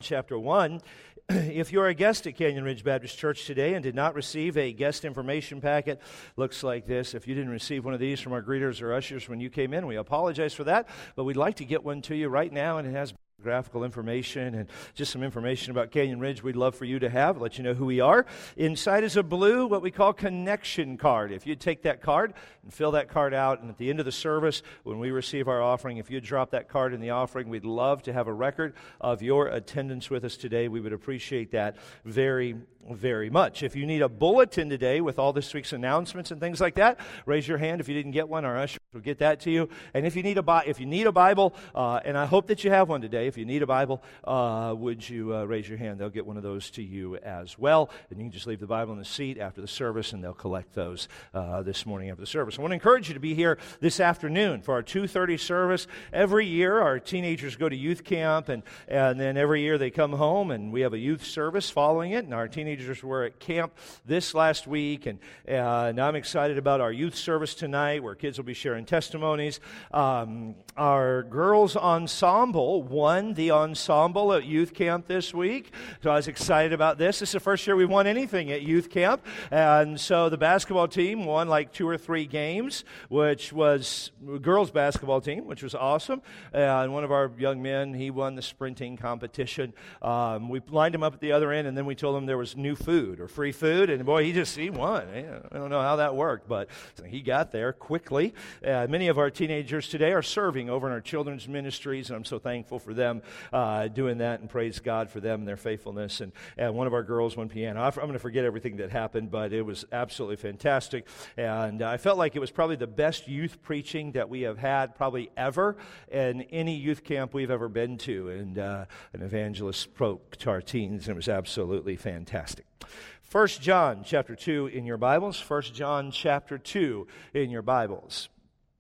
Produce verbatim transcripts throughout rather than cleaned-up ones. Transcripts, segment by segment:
chapter one. If you're a guest at Canyon Ridge Baptist Church today and did not receive a guest information packet, looks like this. If you didn't receive one of these from our greeters or ushers when you came in, we apologize for that, but we'd like to get one to you right now, and it has graphical information and just some information about Canyon Ridge we'd love for you to have, let you know who we are. Inside is a blue, what we call connection card. If you'd take that card and fill that card out, and at the end of the service, when we receive our offering, if you'd drop that card in the offering, we'd love to have a record of your attendance with us today. We would appreciate that very, very much. If you need a bulletin today with all this week's announcements and things like that, raise your hand if you didn't get one. Our ushers will get that to you. And if you need a, Bi- if you need a Bible, uh, and I hope that you have one today, if you need a Bible, uh, would you uh, raise your hand? They'll get one of those to you as well. And you can just leave the Bible in the seat after the service, and they'll collect those uh, this morning after the service. I want to encourage you to be here this afternoon for our two thirty service. Every year, our teenagers go to youth camp, and, and then every year they come home, and we have a youth service following it. And our teenagers were at camp this last week, and, uh, and I'm excited about our youth service tonight, where kids will be sharing testimonies. Um, our girls' ensemble won the ensemble at youth camp this week, so I was excited about this. This is the first year we've won anything at youth camp, and so the basketball team won like two or three games, which was girls' basketball team, which was awesome, and one of our young men, he won the sprinting competition. Um, we lined him up at the other end, and then we told him there was new food or free food, and boy, he just, he won. I don't know how that worked, but he got there quickly. Uh, many of our teenagers today are serving over in our children's ministries, and I'm so thankful for them uh, doing that, and praise God for them and their faithfulness. And, and one of our girls won piano. I'm going to forget everything that happened, but it was absolutely fantastic. And I felt like it was probably the best youth preaching that we have had probably ever in any youth camp we've ever been to. And uh, an evangelist spoke to our teens, and it was absolutely fantastic. First John chapter two in your Bibles. First John chapter two in your Bibles.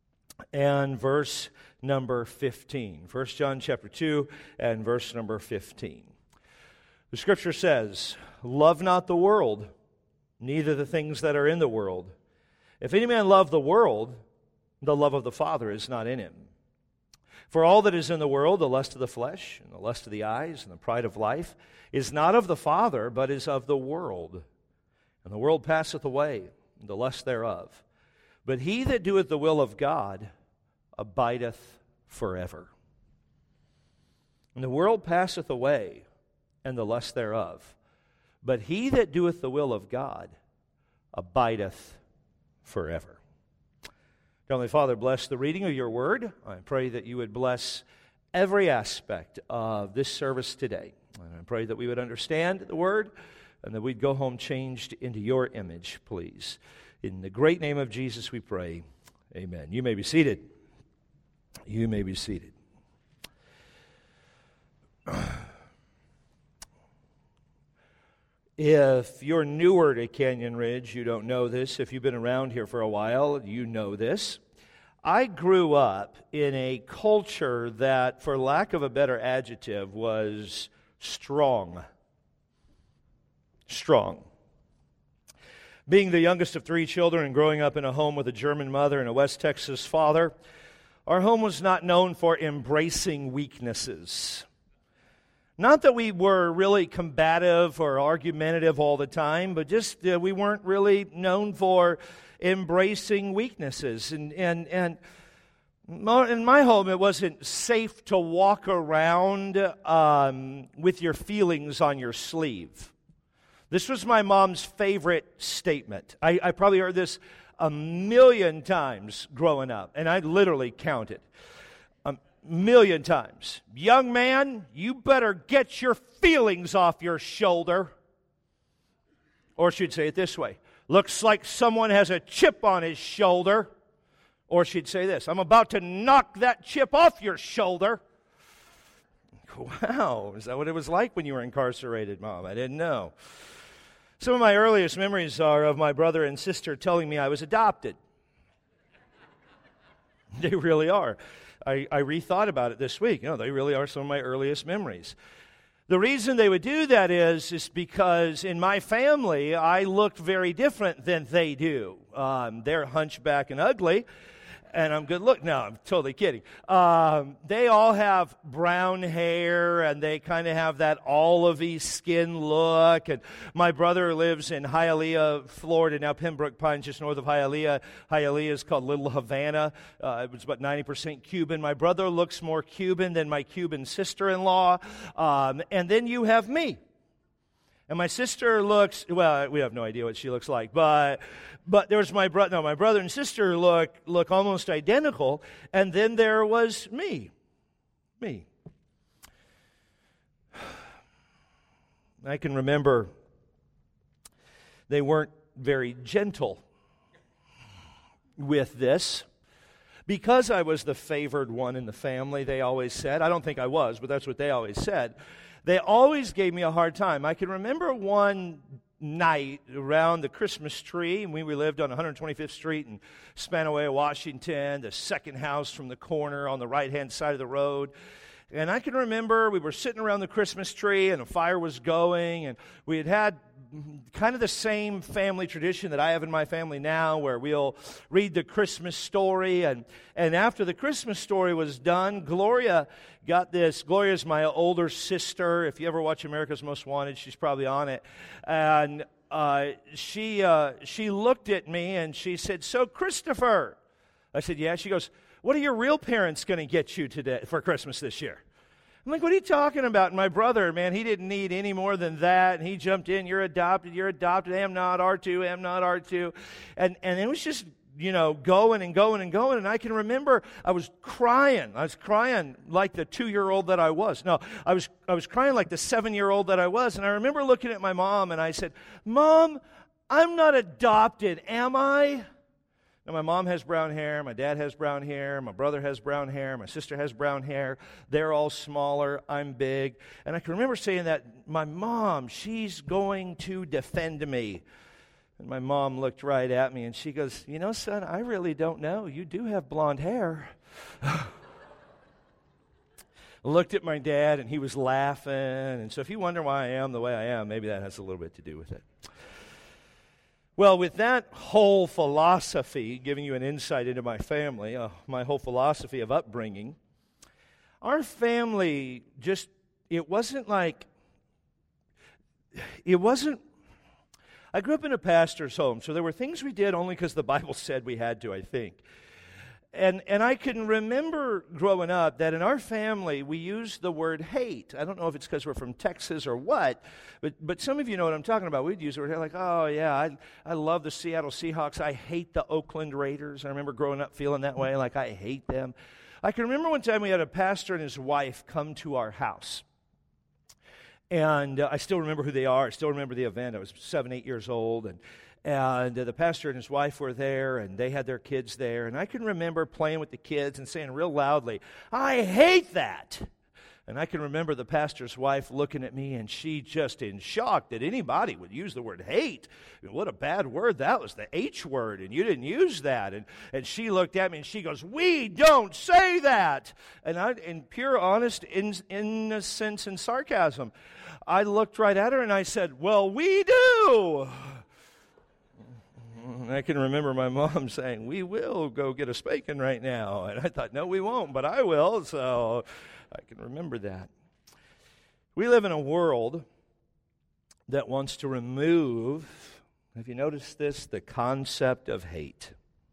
And verse number fifteen. First John chapter two and verse number fifteen. The Scripture says, "Love not the world, neither the things that are in the world. If any man love the world, the love of the Father is not in him. For all that is in the world, the lust of the flesh, and the lust of the eyes, and the pride of life, is not of the Father, but is of the world. And the world passeth away, and the lust thereof. But he that doeth the will of God abideth forever. And the world passeth away, and the lust thereof. But he that doeth the will of God abideth forever." Heavenly Father, bless the reading of your word. I pray that you would bless every aspect of this service today. And I pray that we would understand the word, and that we'd go home changed into your image, please. In the great name of Jesus we pray. Amen. You may be seated. You may be seated. If you're newer to Canyon Ridge, you don't know this. If you've been around here for a while, you know this. I grew up in a culture that, for lack of a better adjective, was strong. Strong. Being the youngest of three children and growing up in a home with a German mother and a West Texas father, our home was not known for embracing weaknesses. Not that we were really combative or argumentative all the time, but just uh, we weren't really known for embracing weaknesses. And, and, and in my home, it wasn't safe to walk around um, with your feelings on your sleeve. This was my mom's favorite statement. I, I probably heard this a million times growing up, and I literally counted. A million times. "Young man, you better get your feelings off your shoulder." Or she'd say it this way: "Looks like someone has a chip on his shoulder." Or she'd say this: "I'm about to knock that chip off your shoulder." Wow, is that what it was like when you were incarcerated, Mom? I didn't know. Some of my earliest memories are of my brother and sister telling me I was adopted. They really are. I, I rethought about it this week. You know, they really are some of my earliest memories. The reason they would do that is, is because in my family, I looked very different than they do. Um, they're hunchback and ugly. and I'm good look. No, I'm totally kidding. Um, they all have brown hair, and they kind of have that olivey skin look. And my brother lives in Hialeah, Florida. Now, Pembroke Pines, just north of Hialeah. Hialeah is called Little Havana. Uh, it was about ninety percent Cuban. My brother looks more Cuban than my Cuban sister-in-law. Um, and then you have me. And my sister looks, well, we have no idea what she looks like, but but there's my brother, no, my brother and sister look look almost identical, and then there was me. Me. I can remember they weren't very gentle with this. Because I was the favored one in the family, they always said. I don't think I was, but that's what they always said. They always gave me a hard time. I can remember one night around the Christmas tree, and we lived on one hundred twenty-fifth Street in Spanaway, Washington, the second house from the corner on the right-hand side of the road. And I can remember we were sitting around the Christmas tree, and a fire was going, and we had had kind of the same family tradition that I have in my family now, where we'll read the Christmas story, and, and after the Christmas story was done, Gloria got this. Gloria's my older sister. If you ever watch America's Most Wanted, she's probably on it. And uh, she uh, she looked at me and she said, "So, Christopher," I said, "Yeah." She goes, "What are your real parents going to get you today for Christmas this year?" I'm like, "What are you talking about?" And my brother, man, he didn't need any more than that. And he jumped in, "You're adopted, you're adopted, am not, R two, am not, R two. And, and it was just, you know, going and going and going. And I can remember I was crying. I was crying like the two-year-old that I was. No, I was I was crying like the seven-year-old that I was. And I remember looking at my mom and I said, "Mom, I'm not adopted, am I?" Now, my mom has brown hair, my dad has brown hair, my brother has brown hair, my sister has brown hair. They're all smaller, I'm big. And I can remember saying that, "My mom, she's going to defend me." And my mom looked right at me and she goes, "You know, son, I really don't know. You do have blonde hair." Looked at my dad and he was laughing. And so if you wonder why I am the way I am, maybe that has a little bit to do with it. Well, with that whole philosophy, giving you an insight into my family, uh, my whole philosophy of upbringing, our family just, it wasn't like, it wasn't, I grew up in a pastor's home, so there were things we did only because the Bible said we had to, I think. And and I can remember growing up that in our family we used the word hate. I don't know if it's because we're from Texas or what, but but some of you know what I'm talking about. We'd use the word hate, like, "Oh yeah, I I love the Seattle Seahawks. I hate the Oakland Raiders." I remember growing up feeling that way, like I hate them. I can remember one time we had a pastor and his wife come to our house. And uh, I still remember who they are. I still remember the event. I was seven, eight years old, and And uh, the pastor and his wife were there, and they had their kids there. And I can remember playing with the kids and saying real loudly, "I hate that." And I can remember the pastor's wife looking at me, and she just in shock that anybody would use the word hate. What a bad word. That was the H word, and you didn't use that. And, and she looked at me, and she goes, "We don't say that." And I, in pure, honest in, innocence and sarcasm, I looked right at her, and I said, "Well, we do." I can remember my mom saying, "We will go get a spanking right now." And I thought, no, we won't, but I will. So I can remember that. We live in a world that wants to remove, have you noticed this, the concept of hate.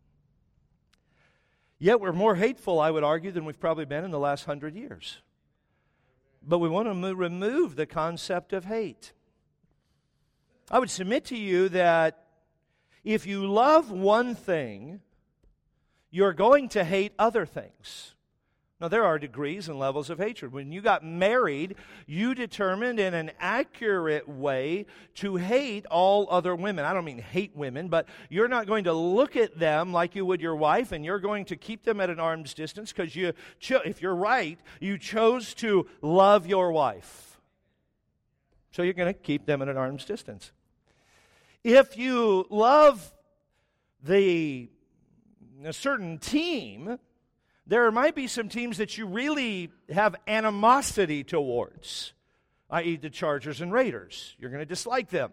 Yet we're more hateful, I would argue, than we've probably been in the last hundred years. But we want to mo- remove the concept of hate. I would submit to you that if you love one thing, you're going to hate other things. Now, there are degrees and levels of hatred. When you got married, you determined in an accurate way to hate all other women. I don't mean hate women, but you're not going to look at them like you would your wife, and you're going to keep them at an arm's distance because you, cho- if you're right, you chose to love your wife. So you're going to keep them at an arm's distance. If you love the a certain team, there might be some teams that you really have animosity towards, that is the Chargers and Raiders. You're going to dislike them.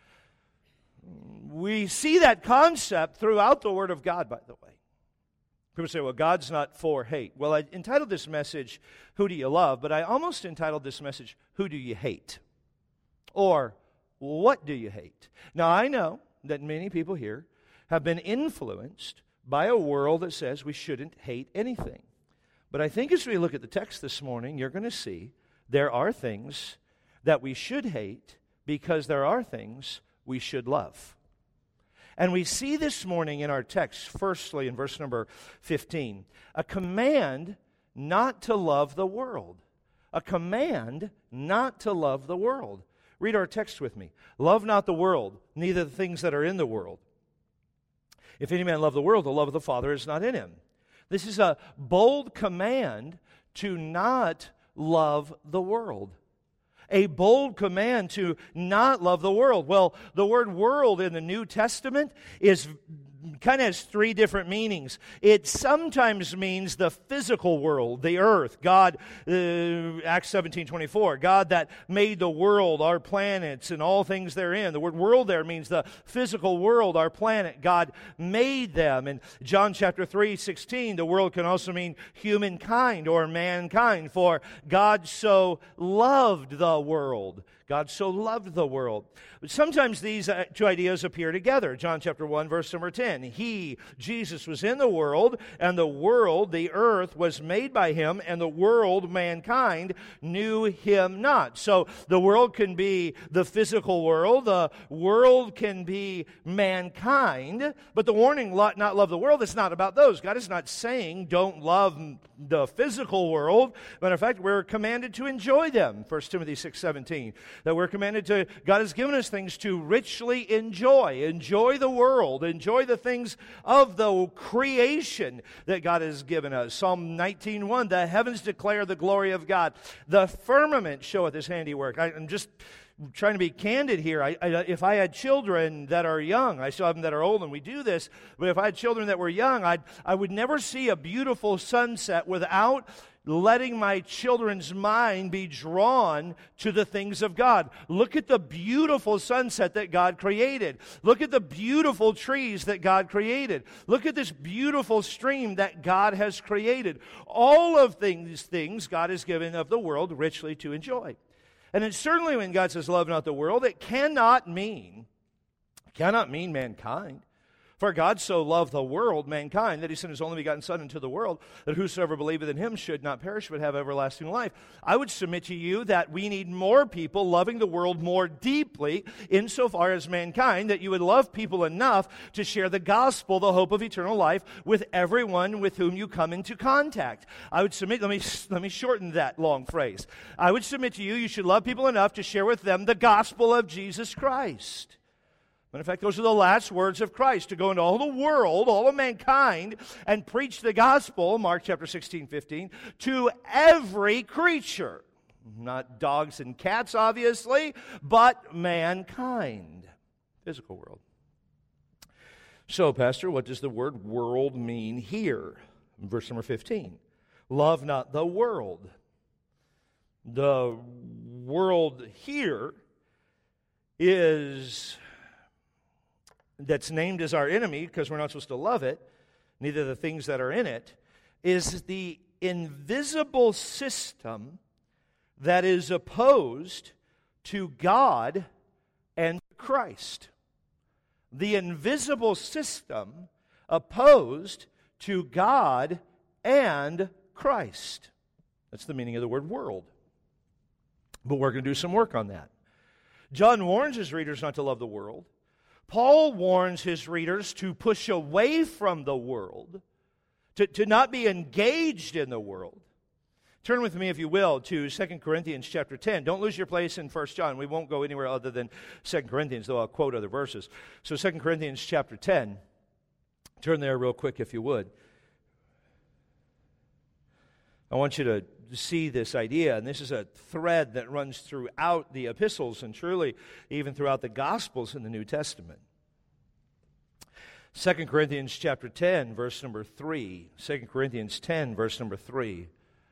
We see that concept throughout the Word of God, by the way. People say, well, God's not for hate. Well, I entitled this message, Who Do You Love? But I almost entitled this message, Who Do You Hate? Or, What Do You Hate? Now, I know that many people here have been influenced by a world that says we shouldn't hate anything. But I think as we look at the text this morning, you're going to see there are things that we should hate because there are things we should love. And we see this morning in our text, firstly in verse number fifteen, a command not to love the world. A command not to love the world. Read our text with me. Love not the world, neither the things that are in the world. If any man love the world, the love of the Father is not in him. This is a bold command to not love the world. A bold command to not love the world. Well, the word world in the New Testament is kind of has three different meanings. It sometimes means the physical world, the earth. God, uh, Acts seventeen twenty-four, God that made the world, our planets, and all things therein. The word world there means the physical world, our planet. God made them. In John chapter three sixteen, the world can also mean humankind or mankind, for God so loved the world. God so loved the world. But sometimes these two ideas appear together. John chapter one, verse number ten. He, Jesus, was in the world, and the world, the earth, was made by him, and the world, mankind, knew him not. So the world can be the physical world. The world can be mankind. But the warning, not love the world, is not about those. God is not saying don't love the physical world. Matter of fact, we're commanded to enjoy them. First Timothy six seventeen. That we're commanded to, God has given us things to richly enjoy. Enjoy the world. Enjoy the things of the creation that God has given us. Psalm nineteen one, the heavens declare the glory of God. The firmament showeth his handiwork. I, I'm just trying to be candid here. I, I, if I had children that are young, I still have them that are old, and we do this, but if I had children that were young, I'd, I would never see a beautiful sunset without letting my children's mind be drawn to the things of God. Look at the beautiful sunset that God created. Look at the beautiful trees that God created. Look at this beautiful stream that God has created. All of these things God has given of the world richly to enjoy. And it's certainly when God says love not the world, it cannot mean, cannot mean mankind. For God so loved the world, mankind, that he sent his only begotten Son into the world, that whosoever believeth in him should not perish but have everlasting life. I would submit to you that we need more people loving the world more deeply insofar as mankind, that you would love people enough to share the gospel, the hope of eternal life, with everyone with whom you come into contact. I would submit, let me, let me shorten that long phrase. I would submit to you, you should love people enough to share with them the gospel of Jesus Christ. Matter of fact, those are the last words of Christ, to go into all the world, all of mankind, and preach the gospel, Mark chapter sixteen, fifteen, to every creature. Not dogs and cats, obviously, but mankind. Physical world. So, Pastor, what does the word world mean here? Verse number fifteen. Love not the world. The world here is... that's named as our enemy, because we're not supposed to love it, neither the things that are in it, is the invisible system that is opposed to God and Christ. The invisible system opposed to God and Christ. That's the meaning of the word world. But we're going to do some work on that. John warns his readers not to love the world. Paul warns his readers to push away from the world, to, to not be engaged in the world. Turn with me, if you will, to Second Corinthians chapter ten. Don't lose your place in First John. We won't go anywhere other than Second Corinthians, though I'll quote other verses. So Second Corinthians chapter ten. Turn there real quick, if you would. I want you to see this idea, and this is a thread that runs throughout the epistles and truly even throughout the Gospels in the New Testament. Second Corinthians chapter ten, verse number three. Second Corinthians ten, verse number three.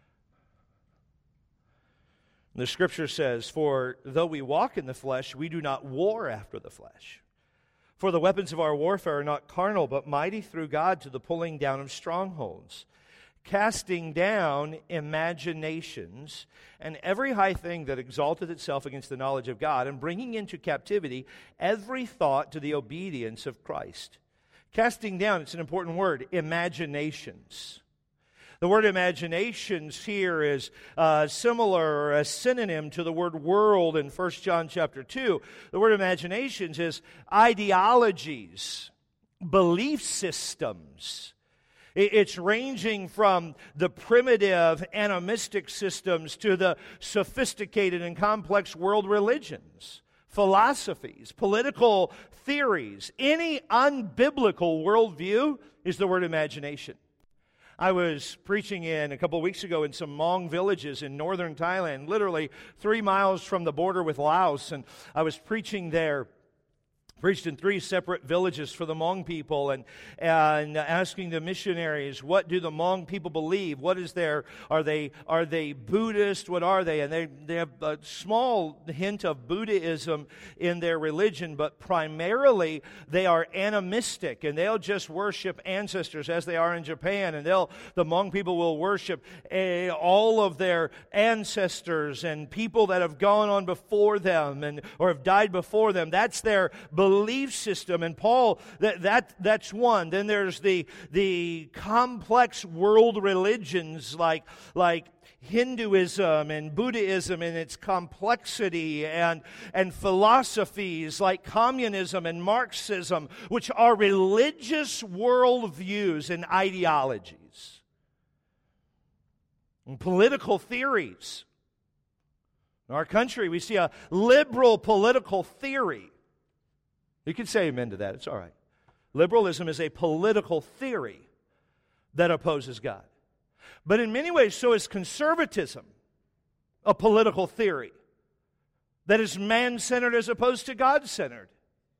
The Scripture says, "For though we walk in the flesh, we do not war after the flesh. For the weapons of our warfare are not carnal, but mighty through God to the pulling down of strongholds, casting down imaginations and every high thing that exalteth itself against the knowledge of God, and bringing into captivity every thought to the obedience of Christ. Casting down, it's an important word, imaginations. The word imaginations here is uh, similar or a synonym to the word world in First John chapter two. The word imaginations is ideologies, belief systems. It's ranging from the primitive animistic systems to the sophisticated and complex world religions, philosophies, political theories. Any unbiblical worldview is the word imagination. I was preaching in a couple of weeks ago in some Hmong villages in northern Thailand, literally three miles from the border with Laos, and I was preaching there. Preached in three separate villages for the Hmong people, and and asking the missionaries, what do the Hmong people believe? What is their, are they are they Buddhist? What are they? And they, they have a small hint of Buddhism in their religion, but primarily they are animistic, and they'll just worship ancestors as they are in Japan, and they'll the Hmong people will worship uh, all of their ancestors and people that have gone on before them and or have died before them. That's their belief. Belief system, and Paul, that, that that's one. Then there's the the complex world religions like like Hinduism and Buddhism and its complexity, and and philosophies like communism and Marxism, which are religious worldviews and ideologies, and political theories. In our country, we see a liberal political theory. You can say amen to that. It's all right. Liberalism is a political theory that opposes God. But in many ways, so is conservatism, a political theory that is man-centered as opposed to God-centered.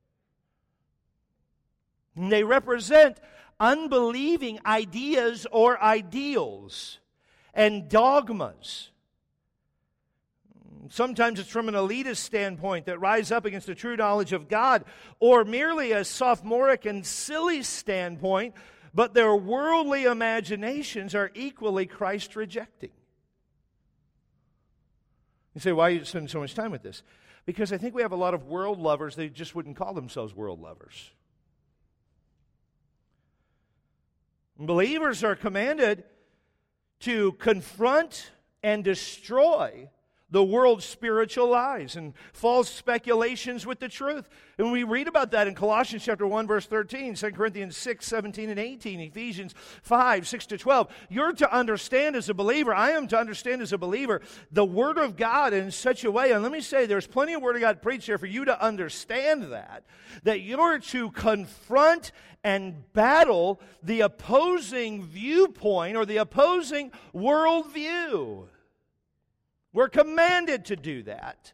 And they represent unbelieving ideas or ideals and dogmas. Sometimes it's from an elitist standpoint that rise up against the true knowledge of God, or merely a sophomoric and silly standpoint, but their worldly imaginations are equally Christ-rejecting. You say, why are you spending so much time with this? Because I think we have a lot of world lovers, they just wouldn't call themselves world lovers. Believers are commanded to confront and destroy the world's spiritual lies and false speculations with the truth. And we read about that in Colossians chapter one, verse thirteen, Second Corinthians six, seventeen and eighteen, Ephesians five, six to twelve. You're to understand as a believer, I am to understand as a believer, the Word of God in such a way, and let me say, there's plenty of Word of God preached here for you to understand that, that you're to confront and battle the opposing viewpoint or the opposing worldview. We're commanded to do that.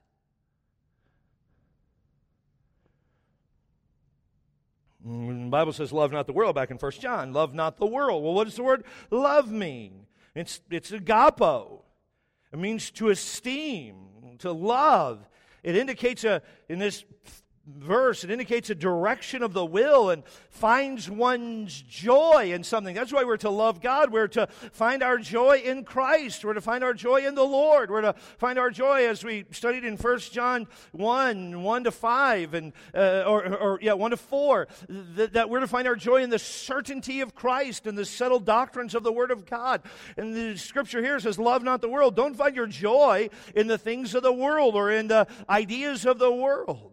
The Bible says, love not the world, back in First John. Love not the world. Well, what does the word love mean? It's, it's agapo. It means to esteem, to love. It indicates, a in this verse, it indicates a direction of the will and finds one's joy in something. That's why we're to love God. We're to find our joy in Christ. We're to find our joy in the Lord. We're to find our joy, as we studied in First John one, one to five, and uh, or, or yeah, one to four, that, that we're to find our joy in the certainty of Christ and the settled doctrines of the Word of God. And the Scripture here says, love not the world. Don't find your joy in the things of the world or in the ideas of the world.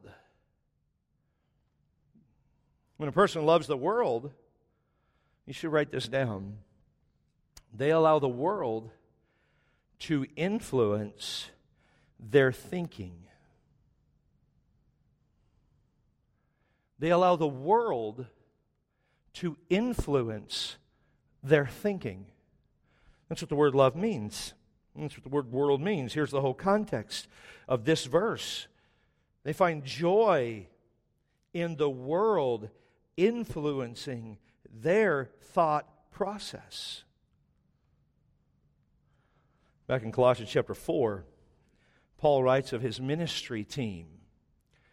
When a person loves the world, you should write this down. They allow the world to influence their thinking. They allow the world to influence their thinking. That's what the word love means. That's what the word world means. Here's the whole context of this verse. They find joy in the world influencing their thought process. Back in Colossians chapter four, Paul writes of his ministry team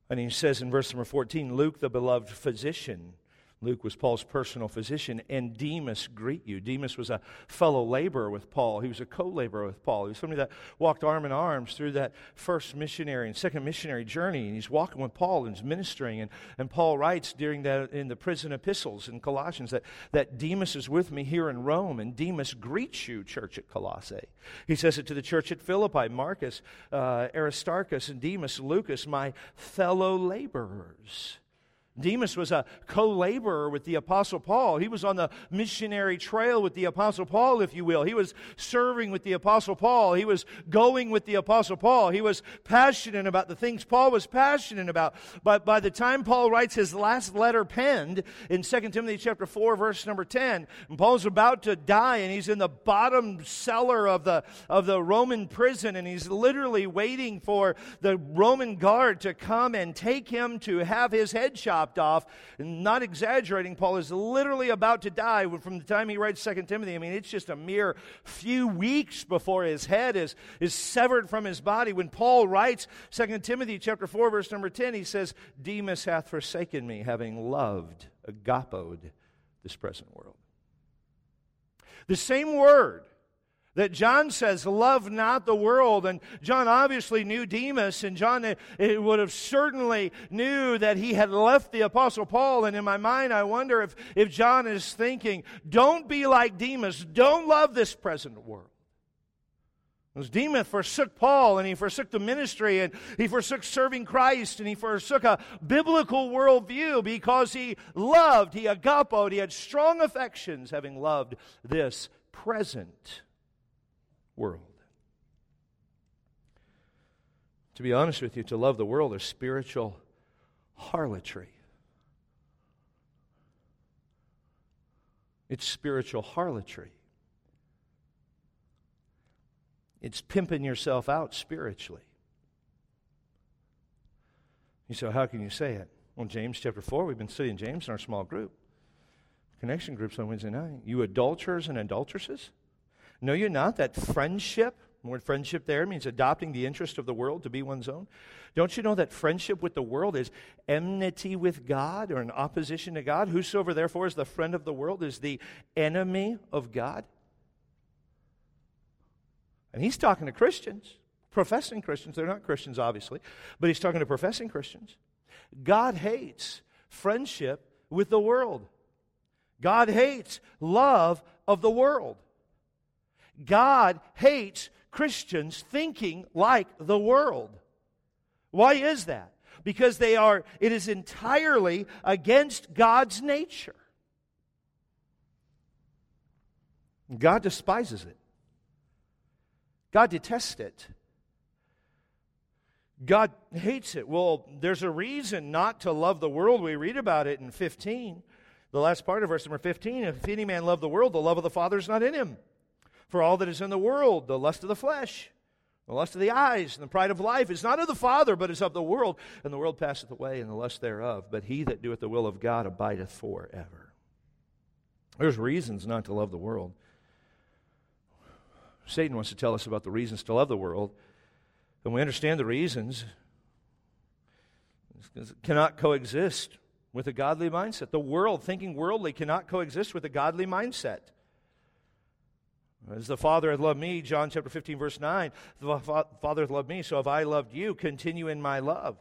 And he says in verse number fourteen, Luke, the beloved physician. Luke was Paul's personal physician, and Demas greet you. Demas was a fellow laborer with Paul. He was a co-laborer with Paul. He was somebody that walked arm in arms through that first missionary and second missionary journey. And he's walking with Paul and he's ministering. And, and Paul writes during that in the prison epistles in Colossians that, that Demas is with me here in Rome, and Demas greets you, church at Colossae. He says it to the church at Philippi, Marcus, uh, Aristarchus, and Demas, Lucas, my fellow laborers. Demas was a co-laborer with the Apostle Paul. He was on the missionary trail with the Apostle Paul, if you will. He was serving with the Apostle Paul. He was going with the Apostle Paul. He was passionate about the things Paul was passionate about. But by the time Paul writes his last letter penned in Second Timothy chapter four, verse number ten, and Paul's about to die, and he's in the bottom cellar of the, of the Roman prison, and he's literally waiting for the Roman guard to come and take him to have his head chopped off. And not exaggerating, Paul is literally about to die from the time he writes Second Timothy. I mean, it's just a mere few weeks before his head is, is severed from his body. When Paul writes Second Timothy chapter four, verse number ten, he says, Demas hath forsaken me, having loved, agapoed, this present world. The same word that John says, love not the world. And John obviously knew Demas, and John it, it would have certainly knew that he had left the Apostle Paul. And in my mind, I wonder if, if John is thinking, don't be like Demas. Don't love this present world. Because Demas forsook Paul, and he forsook the ministry, and he forsook serving Christ, and he forsook a biblical worldview because he loved, he agapoed, he had strong affections, having loved this present world. To be honest with you, to love the world is spiritual harlotry. It's spiritual harlotry. It's pimping yourself out spiritually. You say, how can you say it? Well, James chapter four, we've been studying James in our small group. Connection groups on Wednesday night. You adulterers and adulteresses? Know you not that friendship, the word friendship there means adopting the interest of the world to be one's own. Don't you know that friendship with the world is enmity with God, or an opposition to God? Whosoever therefore is the friend of the world is the enemy of God. And he's talking to Christians, professing Christians. They're not Christians, obviously, but he's talking to professing Christians. God hates friendship with the world. God hates love of the world. God hates Christians thinking like the world. Why is that? Because they are, it is entirely against God's nature. God despises it. God detests it. God hates it. Well, there's a reason not to love the world. We read about it in fifteen. The last part of verse number fifteen, if any man love the world, the love of the Father is not in him. For all that is in the world, the lust of the flesh, the lust of the eyes, and the pride of life, is not of the Father, but is of the world. And the world passeth away, and the lust thereof. But he that doeth the will of God abideth forever. There's reasons not to love the world. Satan wants to tell us about the reasons to love the world. And we understand the reasons. It cannot coexist with a godly mindset. The world, thinking worldly, cannot coexist with a godly mindset. As the Father hath loved me, John chapter fifteen, verse nine, the Father hath loved me, so if I loved you, continue in my love.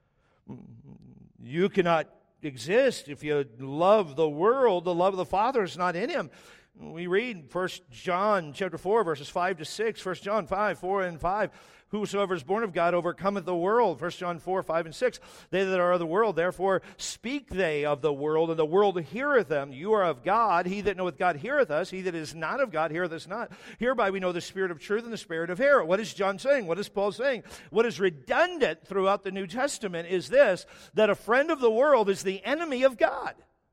You cannot exist if you love the world. The love of the Father is not in him. We read First John chapter four, verses five to six, First John five, four and five. Whosoever is born of God overcometh the world. First John four, five and six. They that are of the world, therefore speak they of the world, and the world heareth them. You are of God. He that knoweth God heareth us. He that is not of God heareth us not. Hereby we know the spirit of truth and the spirit of error. What is John saying? What is Paul saying? What is redundant throughout the New Testament is this, that a friend of the world is the enemy of God.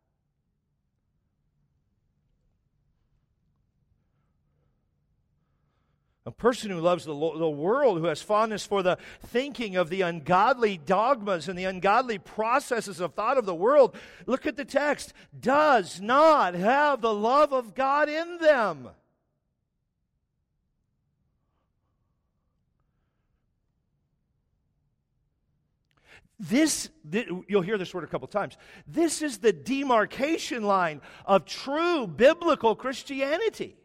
A person who loves the, the world, who has fondness for the thinking of the ungodly dogmas and the ungodly processes of thought of the world, look at the text, does not have the love of God in them. This, th- you'll hear this word a couple times. This is the demarcation line of true biblical Christianity.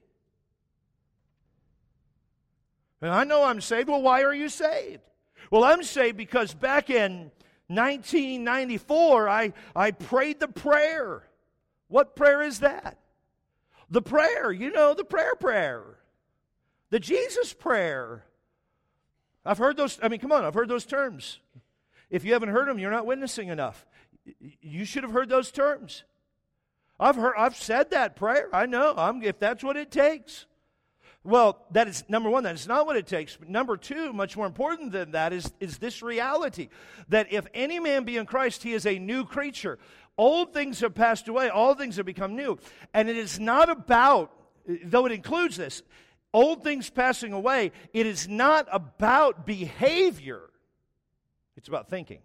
And I know I'm saved. Well, why are you saved? Well, I'm saved because back in nineteen ninety-four, I, I prayed the prayer. What prayer is that? The prayer, you know, the prayer prayer. The Jesus prayer. I've heard those, I mean, come on, I've heard those terms. If you haven't heard them, you're not witnessing enough. You should have heard those terms. I've heard, I've said that prayer. I know, I'm, if that's what it takes. Well, that is, number one, that is not what it takes. But number two, much more important than that, is, is this reality. That if any man be in Christ, he is a new creature. Old things have passed away. All things have become new. And it is not about, though it includes this, old things passing away, it is not about behavior. It's about thinking.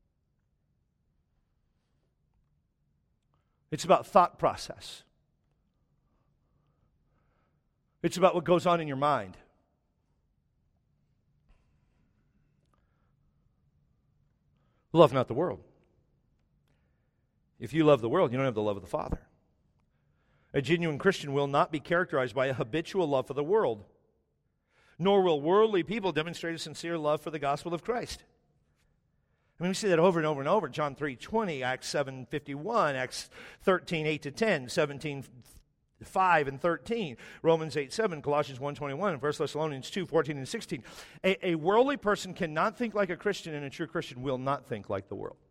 It's about thought process. It's about what goes on in your mind. Love not the world. If you love the world, you don't have the love of the Father. A genuine Christian will not be characterized by a habitual love for the world, nor will worldly people demonstrate a sincere love for the gospel of Christ. I mean, we see that over and over and over. John three twenty, Acts seven fifty-one, Acts thirteen eight to ten, seventeen five and thirteen, Romans eight seven, Colossians one twenty-one, and First Thessalonians two fourteen and sixteen. A, a worldly person cannot think like a Christian, and a true Christian will not think like the world.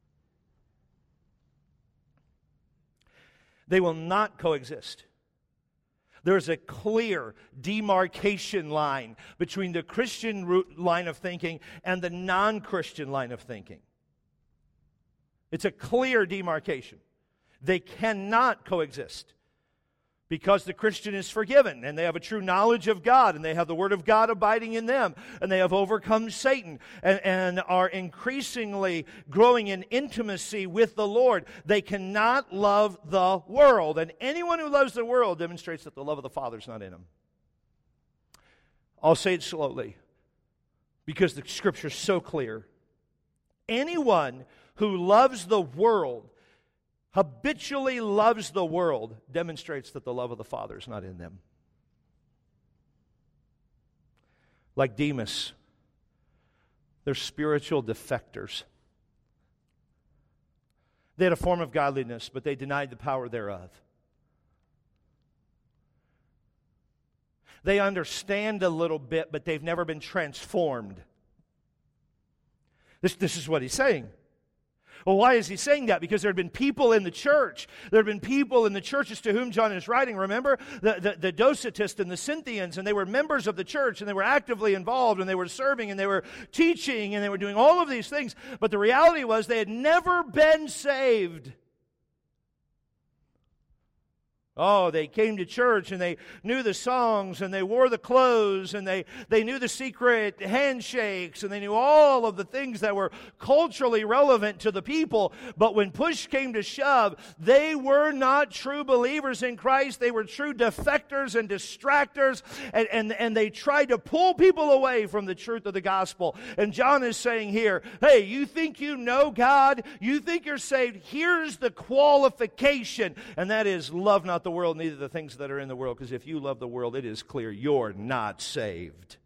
They will not coexist. There's a clear demarcation line between the Christian root line of thinking and the non-Christian line of thinking. It's a clear demarcation. They cannot coexist because the Christian is forgiven and they have a true knowledge of God and they have the Word of God abiding in them and they have overcome Satan and, and are increasingly growing in intimacy with the Lord. They cannot love the world, and anyone who loves the world demonstrates that the love of the Father is not in him. I'll say it slowly because the Scripture is so clear. Anyone who loves the world, habitually loves the world, demonstrates that the love of the Father is not in them. Like Demas, they're spiritual defectors. They had a form of godliness, but they denied the power thereof. They understand a little bit, but they've never been transformed. This, this is what he's saying. Well, why is he saying that? Because there had been people in the church. There had been people in the churches to whom John is writing. Remember? The, the, the Docetists and the Cynthians, and they were members of the church, and they were actively involved, and they were serving, and they were teaching, and they were doing all of these things. But the reality was they had never been saved. Oh, they came to church and they knew the songs and they wore the clothes and they, they knew the secret handshakes and they knew all of the things that were culturally relevant to the people. But when push came to shove, they were not true believers in Christ. They were true defectors and distractors, and, and, and they tried to pull people away from the truth of the gospel. And John is saying here, hey, you think you know God? You think you're saved? Here's the qualification, and that is love not the world, neither the things that are in the world, because if you love the world, it is clear you're not saved.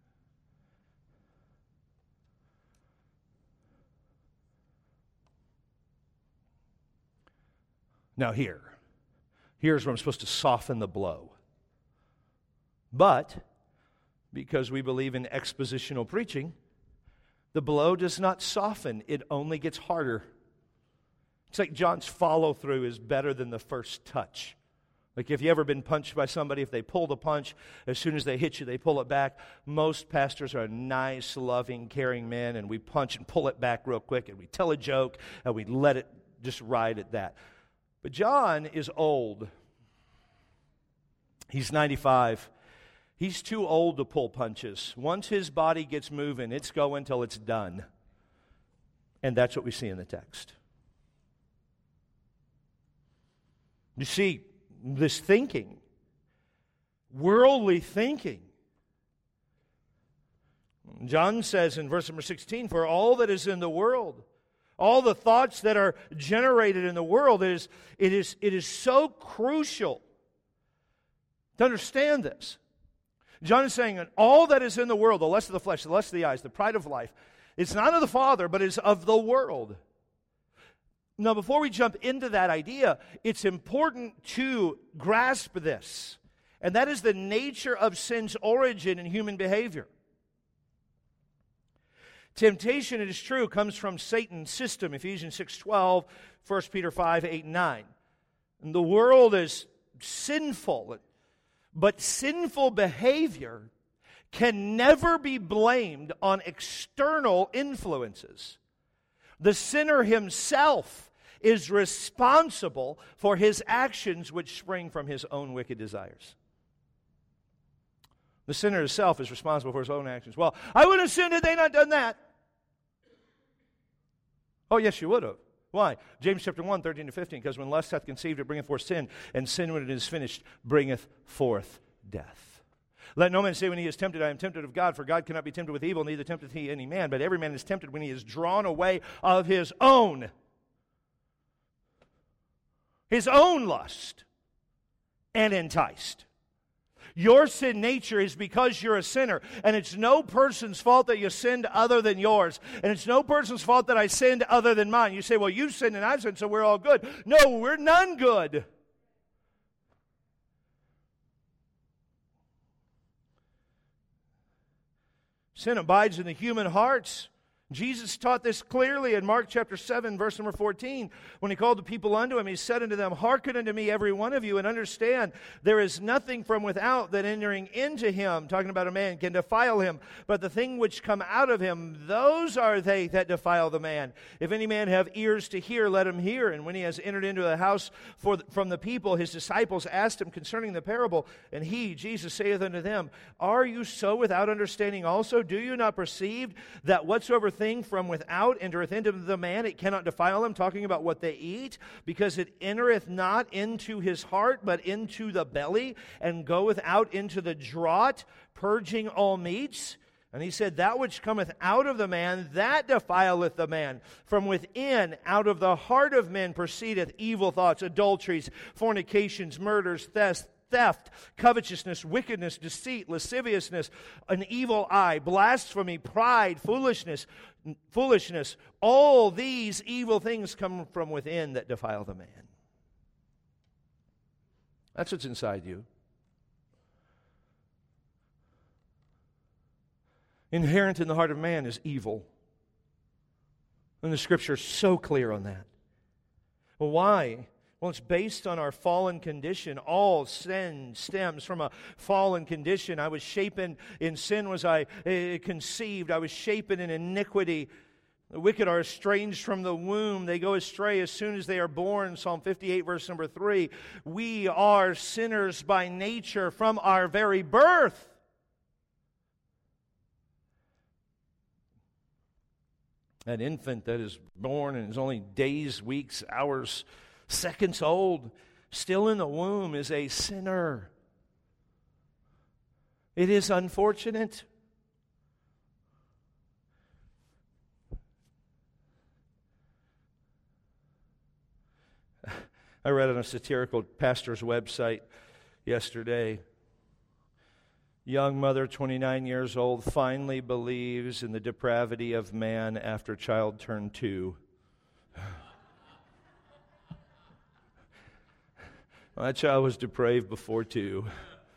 Now here, here's where I'm supposed to soften the blow. But, because we believe in expositional preaching, the blow does not soften, it only gets harder. It's like John's follow-through is better than the first touch. Like if you ever been punched by somebody, if they pull the punch, as soon as they hit you, they pull it back. Most pastors are nice, loving, caring men, and we punch and pull it back real quick, and we tell a joke, and we let it just ride at that. But John is old. He's ninety-five. He's too old to pull punches. Once his body gets moving, it's going till it's done. And that's what we see in the text. You see, this thinking, worldly thinking, John says in verse number sixteen, for all that is in the world, all the thoughts that are generated in the world, it is, it is, it is so crucial to understand this. John is saying that all that is in the world, the lust of the flesh, the lust of the eyes, the pride of life, it's not of the Father, but is of the world. Now, before we jump into that idea, it's important to grasp this, and that is the nature of sin's origin in human behavior. Temptation, it is true, comes from Satan's system, Ephesians six twelve, First Peter five, eight, and nine. And the world is sinful, but sinful behavior can never be blamed on external influences. The sinner himself is responsible for his actions which spring from his own wicked desires. The sinner himself is responsible for his own actions. Well, I would have sinned had they not done that. Oh, yes, you would have. Why? James chapter one, thirteen to fifteen, because when lust hath conceived, it bringeth forth sin, and sin, when it is finished, bringeth forth death. Let no man say when he is tempted, I am tempted of God, for God cannot be tempted with evil, neither tempteth he any man, but every man is tempted when he is drawn away of his own, his own lust, and enticed. Your sin nature is because you're a sinner, and it's no person's fault that you sinned other than yours, and it's no person's fault that I sinned other than mine. You say, well, you sinned and I've sinned, so we're all good. No, we're none good. Sin abides in the human hearts. Jesus taught this clearly in Mark chapter seven, verse number fourteen. When he called the people unto him, he said unto them, hearken unto me, every one of you, and understand, there is nothing from without that entering into him, talking about a man, can defile him, but the thing which come out of him, those are they that defile the man. If any man have ears to hear, let him hear. And when he has entered into the house for, from the people, his disciples asked him concerning the parable, and he, Jesus, saith unto them, are you so without understanding also? Do you not perceive that whatsoever thing from without entereth into the man, it cannot defile him, talking about what they eat, because it entereth not into his heart, but into the belly, and goeth out into the draught, purging all meats? And he said, that which cometh out of the man, that defileth the man. From within, out of the heart of men, proceedeth evil thoughts, adulteries, fornications, murders, thefts, theft, covetousness, wickedness, deceit, lasciviousness, an evil eye, blasphemy, pride, foolishness, foolishness. All these evil things come from within that defile the man. That's what's inside you. Inherent in the heart of man is evil. And the Scripture is so clear on that. Well, why? Well, it's based on our fallen condition. All sin stems from a fallen condition. I was shapen in sin, was I uh, conceived. I was shapen in iniquity. The wicked are estranged from the womb. They go astray as soon as they are born. Psalm fifty-eight, verse number three. We are sinners by nature from our very birth. An infant that is born and is only days, weeks, hours, seconds old, still in the womb, is a sinner. It is unfortunate. I read on a satirical pastor's website yesterday, young mother, twenty-nine years old, finally believes in the depravity of man after child turned two. My child was depraved before two.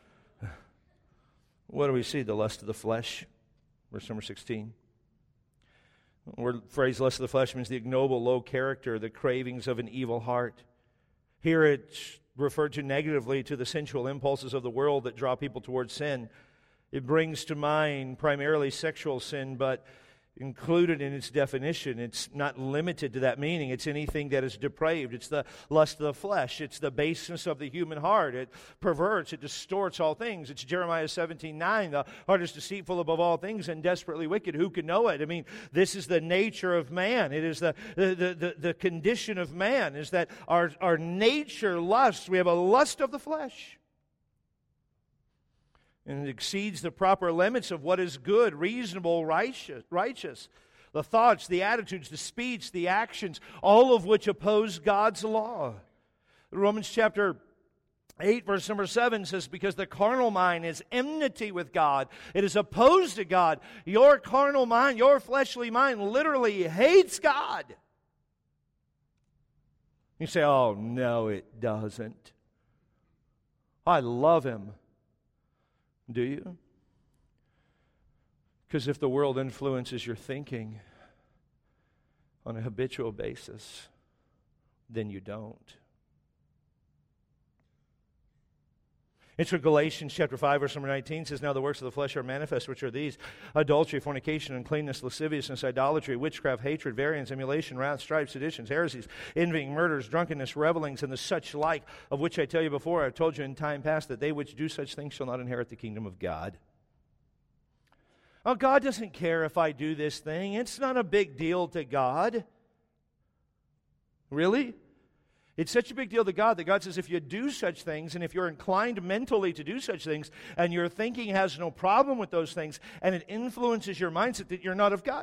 What do we see? The lust of the flesh. Verse number sixteen. The word phrase lust of the flesh means the ignoble, low character, the cravings of an evil heart. Here it's referred to negatively to the sensual impulses of the world that draw people towards sin. It brings to mind primarily sexual sin, but included in its definition, it's not limited to that meaning. It's anything that is depraved. It's the lust of the flesh. It's the baseness of the human heart. It perverts, it distorts all things. It's Jeremiah seventeen nine. The heart is deceitful above all things and desperately wicked. Who can know it? I mean, this is the nature of man. It is the, the, the, the condition of man, is that our, our nature lusts. We have a lust of the flesh. And it exceeds the proper limits of what is good, reasonable, righteous. righteous. The thoughts, the attitudes, the speech, the actions, all of which oppose God's law. Romans chapter eight, verse number seven says, because the carnal mind is enmity with God. It is opposed to God. Your carnal mind, your fleshly mind literally hates God. You say, oh, no, it doesn't. I love Him. Do you? Because if the world influences your thinking on a habitual basis, then you don't. It's what Galatians chapter five, verse number nineteen says, now the works of the flesh are manifest, which are these: adultery, fornication, uncleanness, lasciviousness, idolatry, witchcraft, hatred, variance, emulation, wrath, strife, seditions, heresies, envying, murders, drunkenness, revelings, and the such like, of which I tell you before, I have told you in time past, that they which do such things shall not inherit the kingdom of God. Oh, God doesn't care if I do this thing. It's not a big deal to God. Really? It's such a big deal to God that God says if you do such things, and if you're inclined mentally to do such things, and your thinking has no problem with those things, and it influences your mindset, that you're not of God.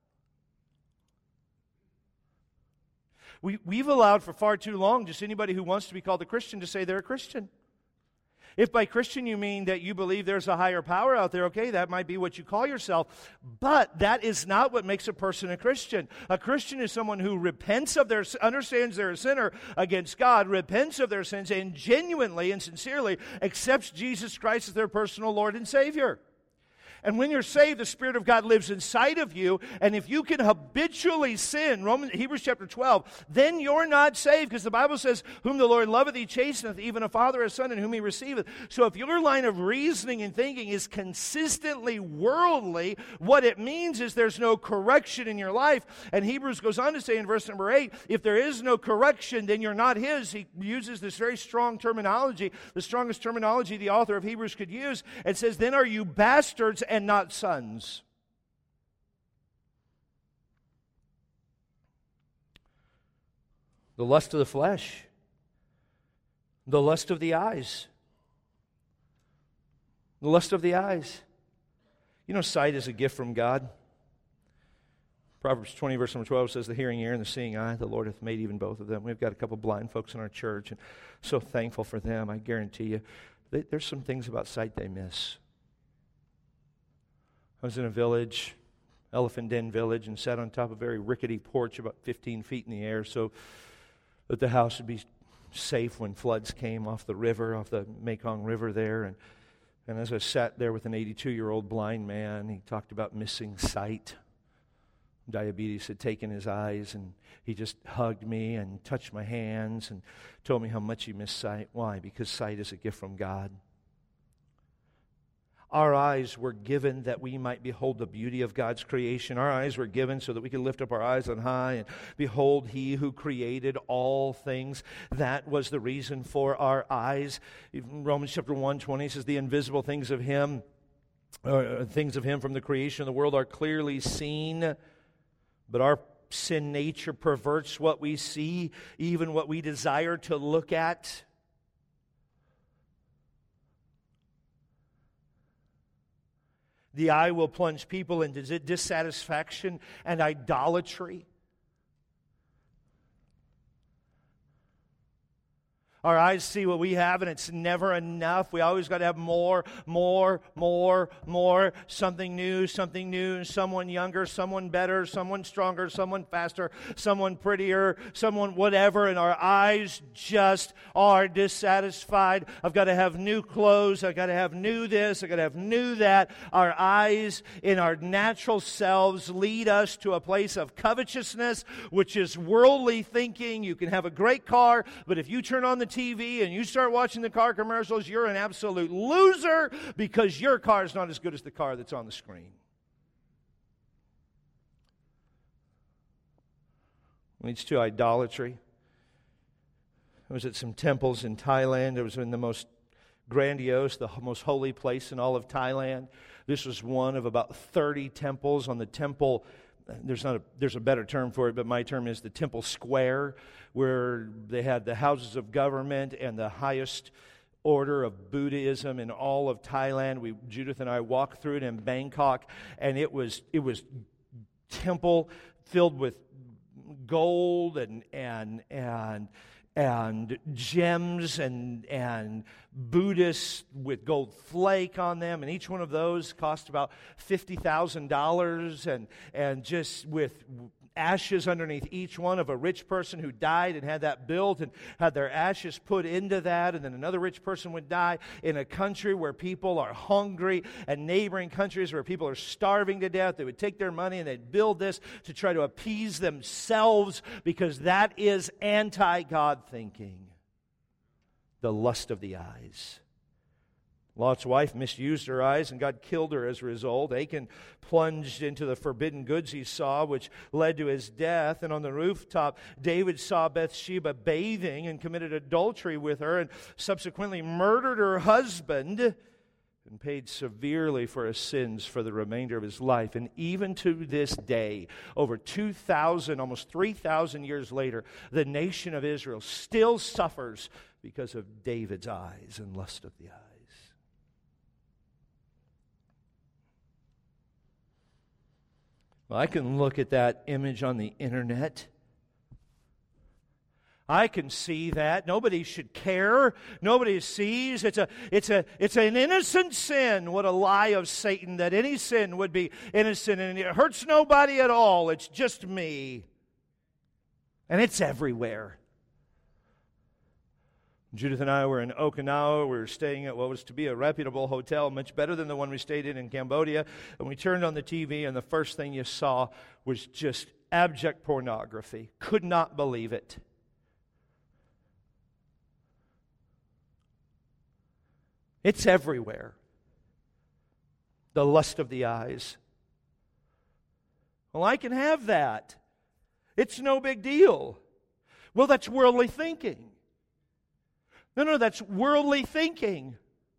We, we've allowed for far too long just anybody who wants to be called a Christian to say they're a Christian. If by Christian you mean that you believe there's a higher power out there, okay, that might be what you call yourself. But that is not what makes a person a Christian. A Christian is someone who repents of their, understands they're a sinner against God, repents of their sins, and genuinely and sincerely accepts Jesus Christ as their personal Lord and Savior. And when you're saved, the Spirit of God lives inside of you. And if you can habitually sin, Romans, Hebrews chapter twelve, then you're not saved. Because the Bible says, whom the Lord loveth, He chasteneth, even a father a son in whom He receiveth. So if your line of reasoning and thinking is consistently worldly, what it means is there's no correction in your life. And Hebrews goes on to say in verse number eight, if there is no correction, then you're not His. He uses this very strong terminology, the strongest terminology the author of Hebrews could use, and says, then are you bastards and not sons. The lust of the flesh, the lust of the eyes, the lust of the eyes. You know, sight is a gift from God. Proverbs twenty, verse number twelve says, the hearing ear and the seeing eye, the Lord hath made even both of them. We've got a couple blind folks in our church, and so thankful for them. I guarantee you, they, there's some things about sight they miss. I was in a village, Elephant Den Village, and sat on top of a very rickety porch about fifteen feet in the air so that the house would be safe when floods came off the river, off the Mekong River there. And, and as I sat there with an eighty-two-year-old blind man, he talked about missing sight. Diabetes had taken his eyes, and he just hugged me and touched my hands and told me how much he missed sight. Why? Because sight is a gift from God. Our eyes were given that we might behold the beauty of God's creation. Our eyes were given so that we could lift up our eyes on high and behold He who created all things. That was the reason for our eyes. Romans chapter one twenty says, the invisible things of Him, uh, things of Him from the creation of the world are clearly seen, but our sin nature perverts what we see, even what we desire to look at. The eye will plunge people into dissatisfaction and idolatry. Our eyes see what we have, and it's never enough. We always got to have more, more, more, more. Something new, something new, someone younger, someone better, someone stronger, someone faster, someone prettier, someone whatever. And our eyes just are dissatisfied. I've got to have new clothes. I've got to have new this. I've got to have new that. Our eyes in our natural selves lead us to a place of covetousness, which is worldly thinking. You can have a great car, but if you turn on the T V and you start watching the car commercials, you're an absolute loser because your car is not as good as the car that's on the screen. Leads to idolatry. I was at some temples in Thailand. It was in the most grandiose, the most holy place in all of Thailand. This was one of about thirty temples on the temple. There's not a, there's a better term for it, but my term is the temple square, where they had the houses of government and the highest order of Buddhism in all of Thailand. We, Judith and I walked through it in Bangkok, and it was it was temple filled with gold and and and and gems and and Buddhists with gold flake on them, and each one of those cost about fifty thousand dollars, and and just with ashes underneath each one of a rich person who died and had that built and had their ashes put into that, and then another rich person would die in a country where people are hungry and neighboring countries where people are starving to death. They would take their money and they'd build this to try to appease themselves, because that is anti-God thinking. The lust of the eyes. Lot's wife misused her eyes, and God killed her as a result. Achan plunged into the forbidden goods he saw, which led to his death. And on the rooftop, David saw Bathsheba bathing and committed adultery with her, and subsequently murdered her husband, and paid severely for his sins for the remainder of his life. And even to this day, over two thousand, almost three thousand years later, the nation of Israel still suffers because of David's eyes and lust of the eyes. Well, I can look at that image on the internet. I can see that. Nobody should care. Nobody sees. It's a, it's a, it's an innocent sin. What a lie of Satan that any sin would be innocent, and it hurts nobody at all. It's just me. And it's everywhere. Judith and I were in Okinawa. We were staying at what was to be a reputable hotel, much better than the one we stayed in in Cambodia. And we turned on the T V, and the first thing you saw was just abject pornography. Could not believe it. It's everywhere. The lust of the eyes. Well, I can have that. It's no big deal. Well, that's worldly thinking. No, no, that's worldly thinking.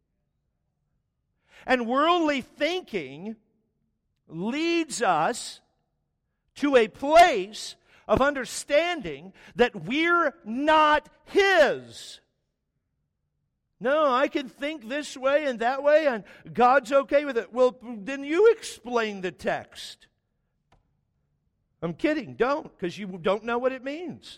And worldly thinking leads us to a place of understanding that we're not His. No, I can think this way and that way, and God's okay with it. Well, then you explain the text. I'm kidding. Don't, because you don't know what it means.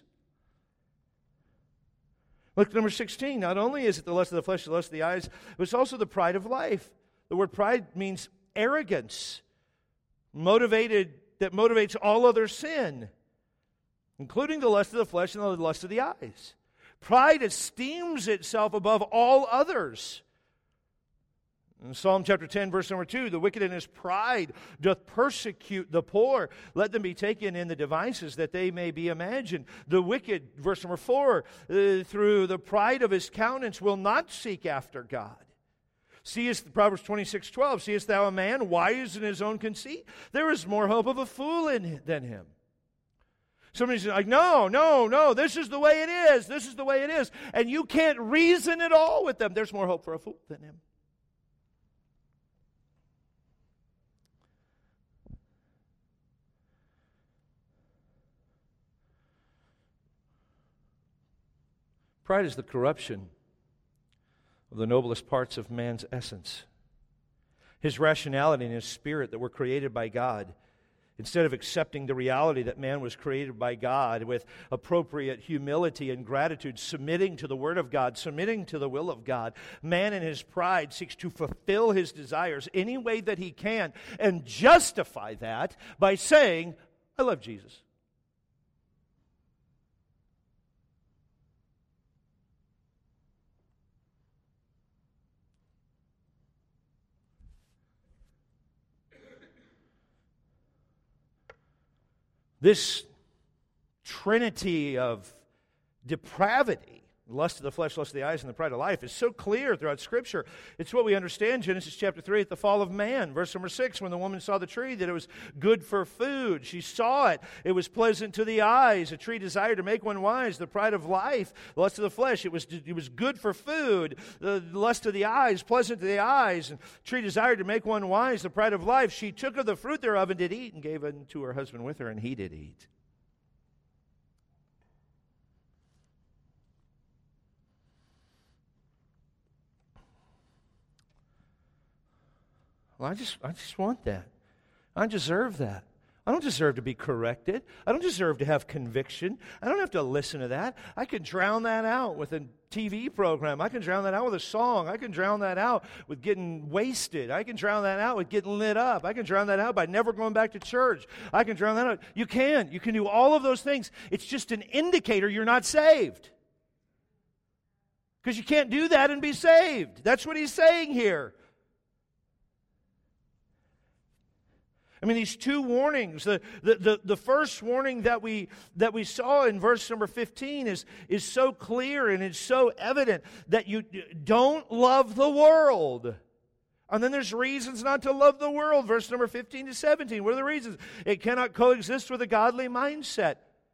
Look at number sixteen. Not only is it the lust of the flesh, the lust of the eyes, but it's also the pride of life. The word pride means arrogance, motivated that motivates all other sin, including the lust of the flesh and the lust of the eyes. Pride esteems itself above all others. In Psalm chapter ten, verse number two, the wicked in his pride doth persecute the poor. Let them be taken in the devices that they may be imagined. The wicked, verse number four, uh, through the pride of his countenance will not seek after God. Seest, Proverbs twenty-six twelve, seest thou a man wise in his own conceit? There is more hope of a fool in, than him. Somebody's like, no, no, no, this is the way it is. This is the way it is. And you can't reason at all with them. There's more hope for a fool than him. Pride is the corruption of the noblest parts of man's essence. His rationality and his spirit that were created by God. Instead of accepting the reality that man was created by God with appropriate humility and gratitude, submitting to the Word of God, submitting to the will of God, man in his pride seeks to fulfill his desires any way that he can and justify that by saying, I love Jesus. This trinity of depravity, lust of the flesh, lust of the eyes, and the pride of life, is so clear throughout Scripture. It's what we understand, Genesis chapter three, at the fall of man. Verse number six, when the woman saw the tree, that it was good for food. She saw it. It was pleasant to the eyes. A tree desired to make one wise. The pride of life, the lust of the flesh, it was, it was good for food. The lust of the eyes, pleasant to the eyes. And tree desired to make one wise. The pride of life, she took of the fruit thereof and did eat, and gave unto her husband with her, and he did eat. Well, I just, I just want that. I deserve that. I don't deserve to be corrected. I don't deserve to have conviction. I don't have to listen to that. I can drown that out with a T V program. I can drown that out with a song. I can drown that out with getting wasted. I can drown that out with getting lit up. I can drown that out by never going back to church. I can drown that out. You can. You can do all of those things. It's just an indicator you're not saved. Because you can't do that and be saved. That's what he's saying here. I mean, these two warnings, the, the, the, the first warning that we that we saw in verse number fifteen is, is so clear and it's so evident that you don't love the world. And then there's reasons not to love the world, verse number fifteen to seventeen. What are the reasons? It cannot coexist with a godly mindset.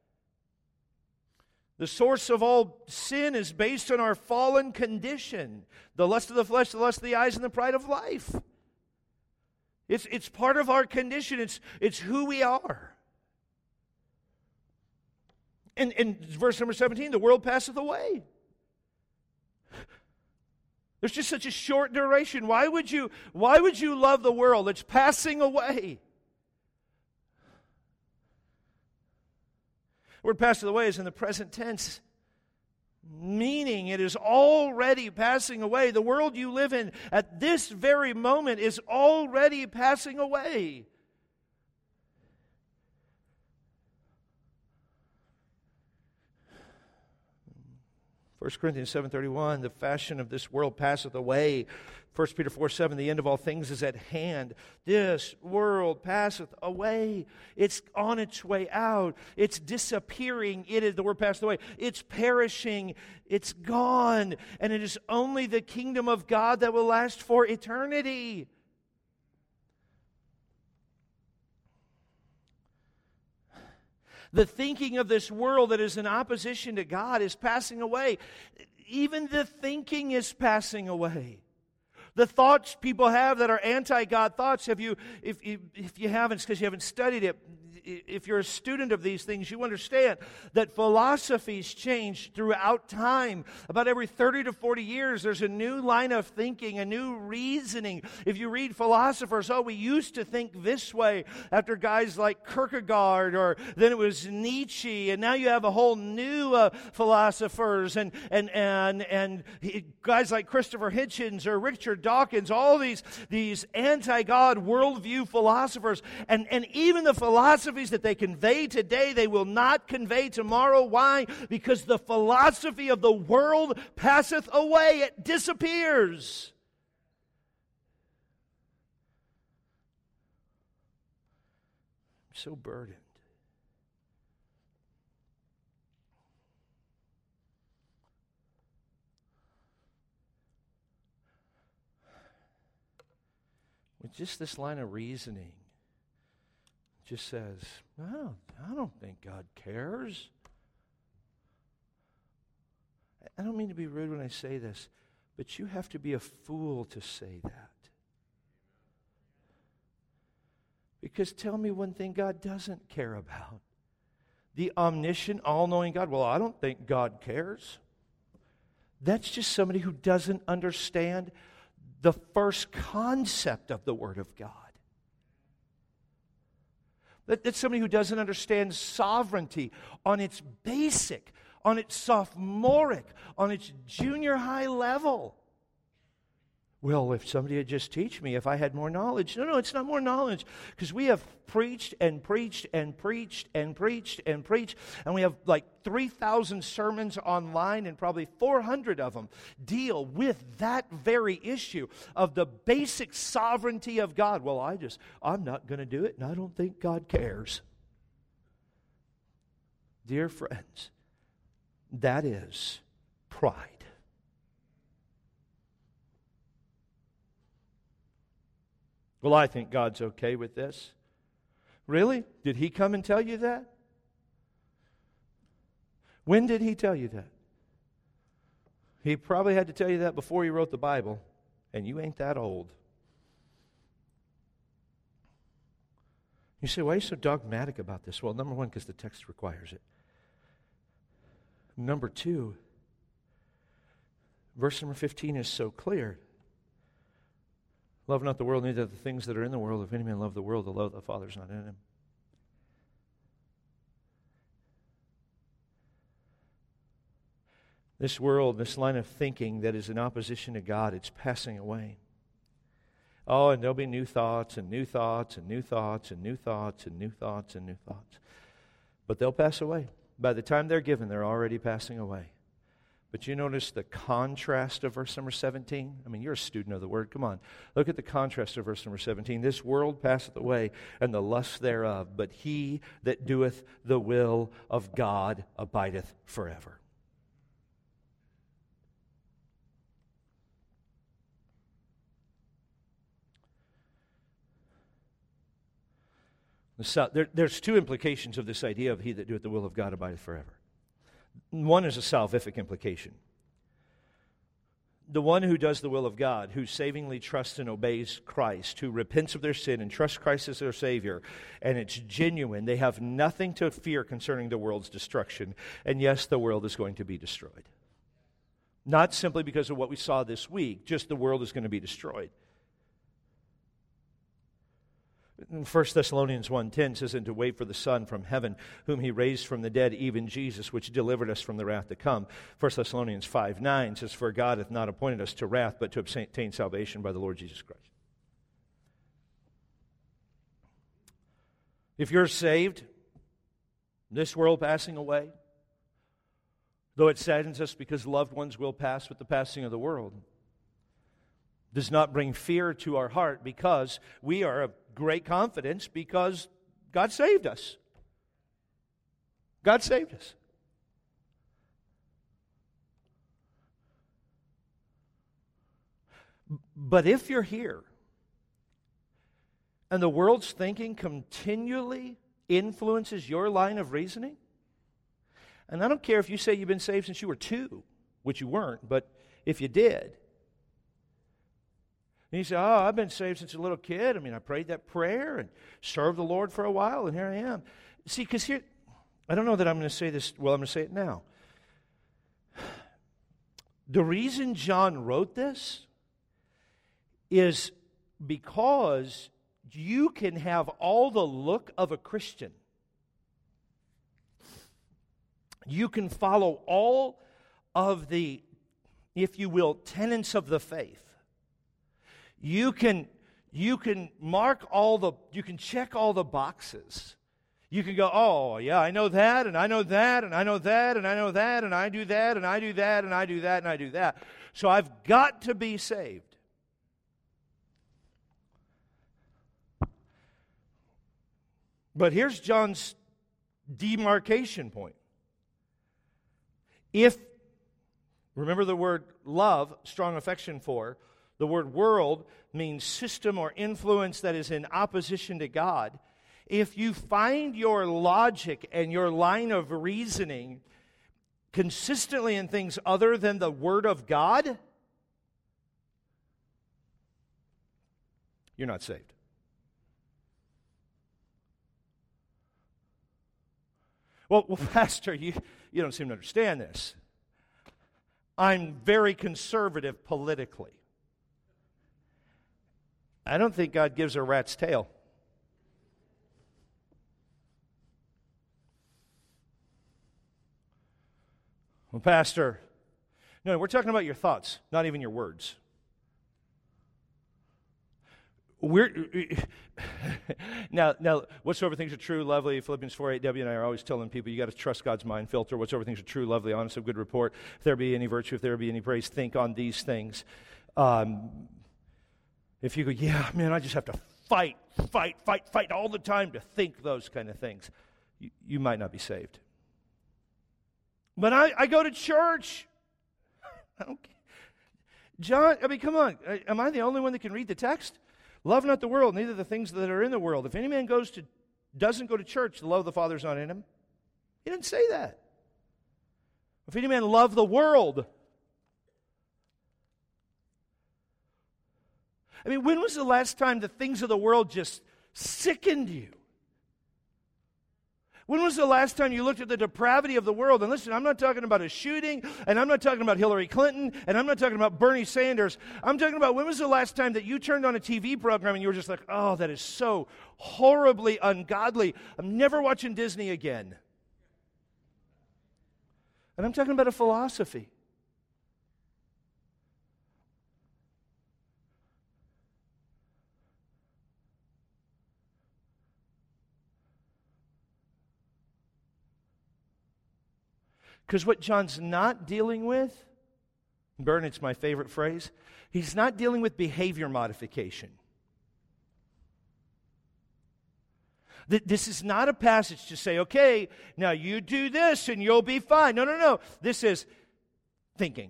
The source of all sin is based on our fallen condition. The lust of the flesh, the lust of the eyes, and the pride of life. It's, it's part of our condition. It's, it's who we are. And in verse number seventeen, the world passeth away. There's just such a short duration. Why would you, why would you love the world? It's passing away. The word passeth away is in the present tense, meaning it is already passing away. The world you live in at this very moment is already passing away. First Corinthians seven thirty-one, the fashion of this world passeth away. First Peter four seven, the end of all things is at hand. This world passeth away. It's on its way out. It's disappearing. It is, the word passeth away. It's perishing. It's gone. And it is only the kingdom of God that will last for eternity. The thinking of this world that is in opposition to God is passing away. Even the thinking is passing away. The thoughts people have that are anti-God thoughts, have you, if, if, if you haven't, it's because you haven't studied it. If you're a student of these things, you understand that philosophies change throughout time. About every thirty to forty years, there's a new line of thinking, a new reasoning. If you read philosophers, oh, we used to think this way after guys like Kierkegaard, or then it was Nietzsche, and now you have a whole new uh, philosophers and, and, and, and guys like Christopher Hitchens or Richard Dawkins, all these, these anti-God worldview philosophers, and, and even the philosophy that they convey today, they will not convey tomorrow. Why? Because the philosophy of the world passeth away. It disappears. I'm so burdened. With just this line of reasoning, just says, I don't, I don't think God cares. I don't mean to be rude when I say this, but you have to be a fool to say that. Because tell me one thing God doesn't care about. The omniscient, all-knowing God. Well, I don't think God cares. That's just somebody who doesn't understand the first concept of the Word of God. That's somebody who doesn't understand sovereignty on its basic, on its sophomoric, on its junior high level. Well, if somebody would just teach me, if I had more knowledge. No, no, it's not more knowledge. Because we have preached and preached and preached and preached and preached. And we have like three thousand sermons online, and probably four hundred of them deal with that very issue of the basic sovereignty of God. Well, I just, I'm not going to do it, and I don't think God cares. Dear friends, that is pride. Well, I think God's okay with this. Really? Did He come and tell you that? When did He tell you that? He probably had to tell you that before He wrote the Bible, and you ain't that old. You say, why are you so dogmatic about this? Well, number one, because the text requires it. Number two, verse number fifteen is so clear. Love not the world, neither the things that are in the world. If any man love the world, the love of the Father is not in him. This world, this line of thinking that is in opposition to God, it's passing away. Oh, and there'll be new thoughts and new thoughts and new thoughts and new thoughts and new thoughts and new thoughts. But they'll pass away. By the time they're given, they're already passing away. But you notice the contrast of verse number seventeen? I mean, you're a student of the Word. Come on. Look at the contrast of verse number seventeen. This world passeth away, and the lust thereof, but he that doeth the will of God abideth forever. There, there's two implications of this idea of he that doeth the will of God abideth forever. One is a salvific implication. The one who does the will of God, who savingly trusts and obeys Christ, who repents of their sin and trusts Christ as their Savior, and it's genuine, they have nothing to fear concerning the world's destruction. And yes, the world is going to be destroyed. Not simply because of what we saw this week, just the world is going to be destroyed. First Thessalonians one ten says, and to wait for the Son from heaven, whom he raised from the dead, even Jesus, which delivered us from the wrath to come. First Thessalonians five nine says, for God hath not appointed us to wrath, but to obtain salvation by the Lord Jesus Christ. If you're saved, this world passing away, though it saddens us because loved ones will pass with the passing of the world, does not bring fear to our heart, because we are of great confidence because God saved us. God saved us. But if you're here and the world's thinking continually influences your line of reasoning, and I don't care if you say you've been saved since you were two, which you weren't, but if you did, and you say, oh, I've been saved since a little kid. I mean, I prayed that prayer and served the Lord for a while, and here I am. See, because here, I don't know that I'm going to say this, well, I'm going to say it now. The reason John wrote this is because you can have all the look of a Christian. You can follow all of the, if you will, tenets of the faith. You can, you can mark all the, you can check all the boxes. You can go, oh, yeah, I know that, and I know that, and I know that, and I know that, and I do that, and I do that, and I do that, and I do that. So I've got to be saved. But here's John's demarcation point. If, remember the word love, strong affection for, the word world means system or influence that is in opposition to God. If you find your logic and your line of reasoning consistently in things other than the Word of God, you're not saved. Well, well, Pastor, you, you don't seem to understand this. I'm very conservative politically. I don't think God gives a rat's tail. Well, Pastor, no, we're talking about your thoughts, not even your words. We're now, now, whatsoever things are true, lovely, Philippians four eight, W and I are always telling people you got to trust God's mind filter. Whatsoever things are true, lovely, honest, of good report. If there be any virtue, if there be any praise, think on these things. Um, if you go, yeah, man, I just have to fight, fight, fight, fight all the time to think those kind of things, you, you might not be saved. But I, I go to church. I don't care. John, I mean, come on. Am I the only one that can read the text? Love not the world, neither the things that are in the world. If any man goes to, doesn't go to church, the love of the Father is not in him. He didn't say that. If any man love the world. I mean, when was the last time the things of the world just sickened you? When was the last time you looked at the depravity of the world? And listen, I'm not talking about a shooting, and I'm not talking about Hillary Clinton, and I'm not talking about Bernie Sanders. I'm talking about when was the last time that you turned on a T V program and you were just like, oh, that is so horribly ungodly. I'm never watching Disney again. And I'm talking about a philosophy. Because what John's not dealing with, Bern, it's my favorite phrase, he's not dealing with behavior modification. This is not a passage to say, okay, now you do this and you'll be fine. No, no, no. This is thinking.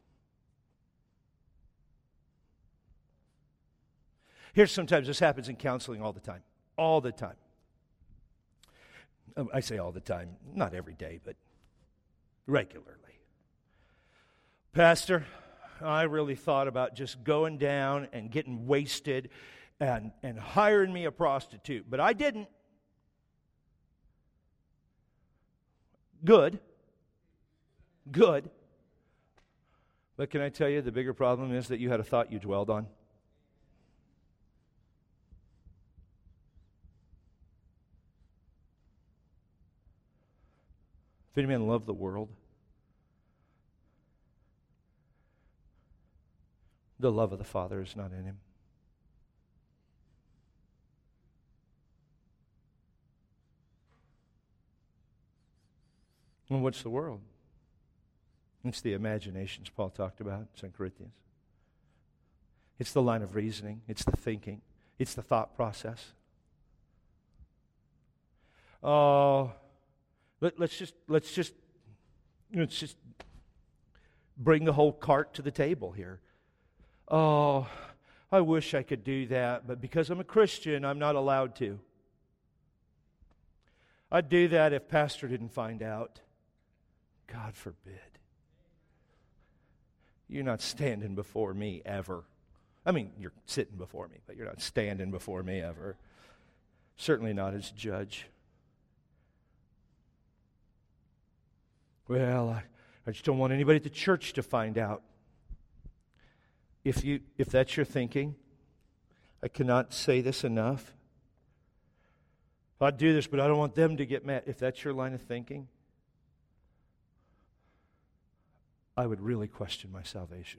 Here's sometimes this happens in counseling all the time. All the time. I say all the time, not every day, but regularly. Pastor, I really thought about just going down and getting wasted and, and hiring me a prostitute, but I didn't. Good. Good. But can I tell you, the bigger problem is that you had a thought you dwelled on. If any man love the world, the love of the Father is not in him. And what's the world? It's the imaginations Paul talked about in Second Corinthians. It's the line of reasoning. It's the thinking. It's the thought process. Oh, let, let's just let's just let's just bring the whole cart to the table here. Oh, I wish I could do that, but because I'm a Christian, I'm not allowed to. I'd do that if Pastor didn't find out. God forbid. You're not standing before me ever. I mean, you're sitting before me, but you're not standing before me ever. Certainly not as judge. Well, I, I just don't want anybody at the church to find out. If you, if that's your thinking, I cannot say this enough. I'd do this, but I don't want them to get mad. If that's your line of thinking, I would really question my salvation.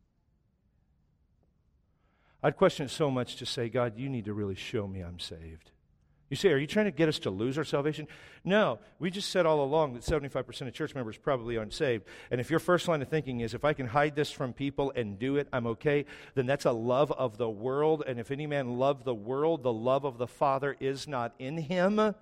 I'd question it so much to say, God, you need to really show me I'm saved. You say, are you trying to get us to lose our salvation? No, we just said all along that seventy-five percent of church members probably aren't saved. And if your first line of thinking is, if I can hide this from people and do it, I'm okay, then that's a love of the world. And if any man love the world, the love of the Father is not in him. I,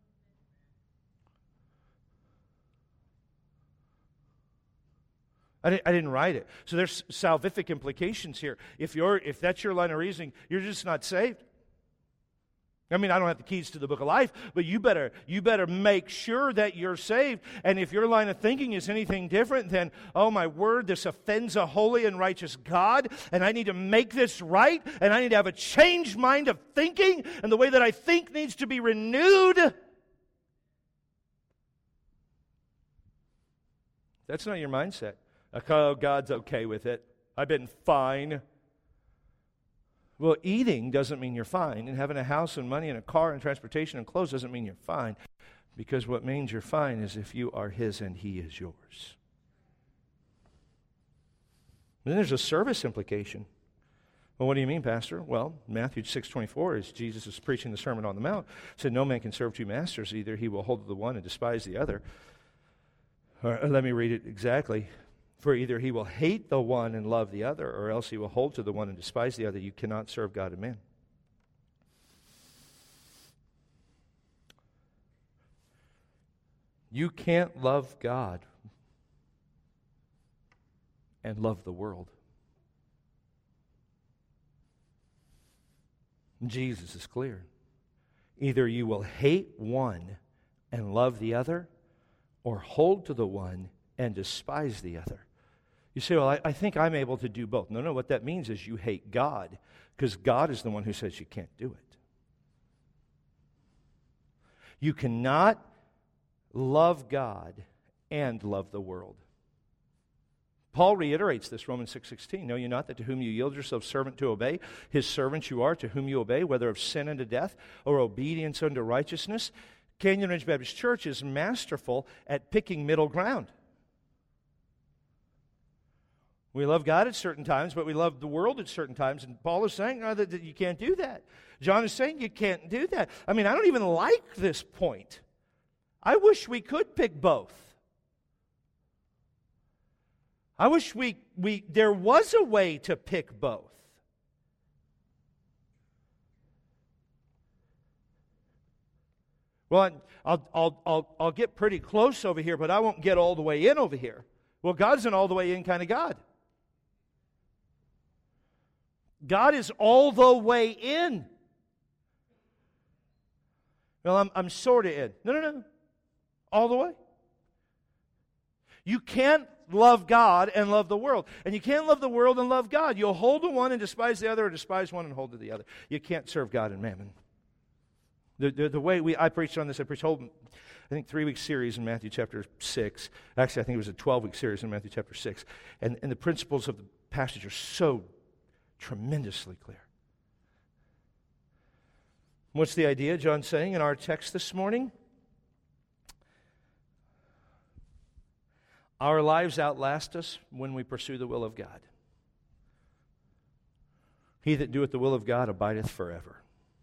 didn't, I didn't write it. So there's salvific implications here. If you're, if that's your line of reasoning, you're just not saved. I mean, I don't have the keys to the book of life, but you better you better make sure that you're saved. And if your line of thinking is anything different, then, oh my word, this offends a holy and righteous God, and I need to make this right, and I need to have a changed mind of thinking, and the way that I think needs to be renewed. That's not your mindset. Like, oh, God's okay with it. I've been fine. Well, eating doesn't mean you're fine, and having a house and money and a car and transportation and clothes doesn't mean you're fine, because what means you're fine is if you are His and He is yours. And then there's a service implication. Well, what do you mean, Pastor? Well, Matthew six twenty-four, as Jesus is preaching the Sermon on the Mount, said, no man can serve two masters. Either he will hold to the one and despise the other. Or, let me read it exactly. For either he will hate the one and love the other, or else he will hold to the one and despise the other. You cannot serve God and man. You can't love God and love the world. Jesus is clear. Either you will hate one and love the other, or hold to the one and despise the other. You say, well, I, I think I'm able to do both. No, no, what that means is you hate God, because God is the one who says you can't do it. You cannot love God and love the world. Paul reiterates this, Romans six sixteen. Know you not that to whom you yield yourselves servant to obey, his servants you are, to whom you obey, whether of sin unto death or obedience unto righteousness? Canyon Ridge Baptist Church is masterful at picking middle ground. We love God at certain times, but we love the world at certain times. And Paul is saying no, that, that you can't do that. John is saying you can't do that. I mean, I don't even like this point. I wish we could pick both. I wish we, we there was a way to pick both. Well, I'll, I'll, I'll, I'll get pretty close over here, but I won't get all the way in over here. Well, God's an all the way in kind of God. God is all the way in. Well, I'm, I'm sort of in. No, no, no. All the way. You can't love God and love the world. And you can't love the world and love God. You'll hold to one and despise the other, or despise one and hold to the other. You can't serve God and mammon. The, the, the way we I preached on this, I preached a whole, I think, three-week series in Matthew chapter six. Actually, I think it was a twelve-week series in Matthew chapter six. And, and the principles of the passage are so tremendously clear. What's the idea John's saying in our text this morning? Our lives outlast us when we pursue the will of God. He that doeth the will of God abideth forever.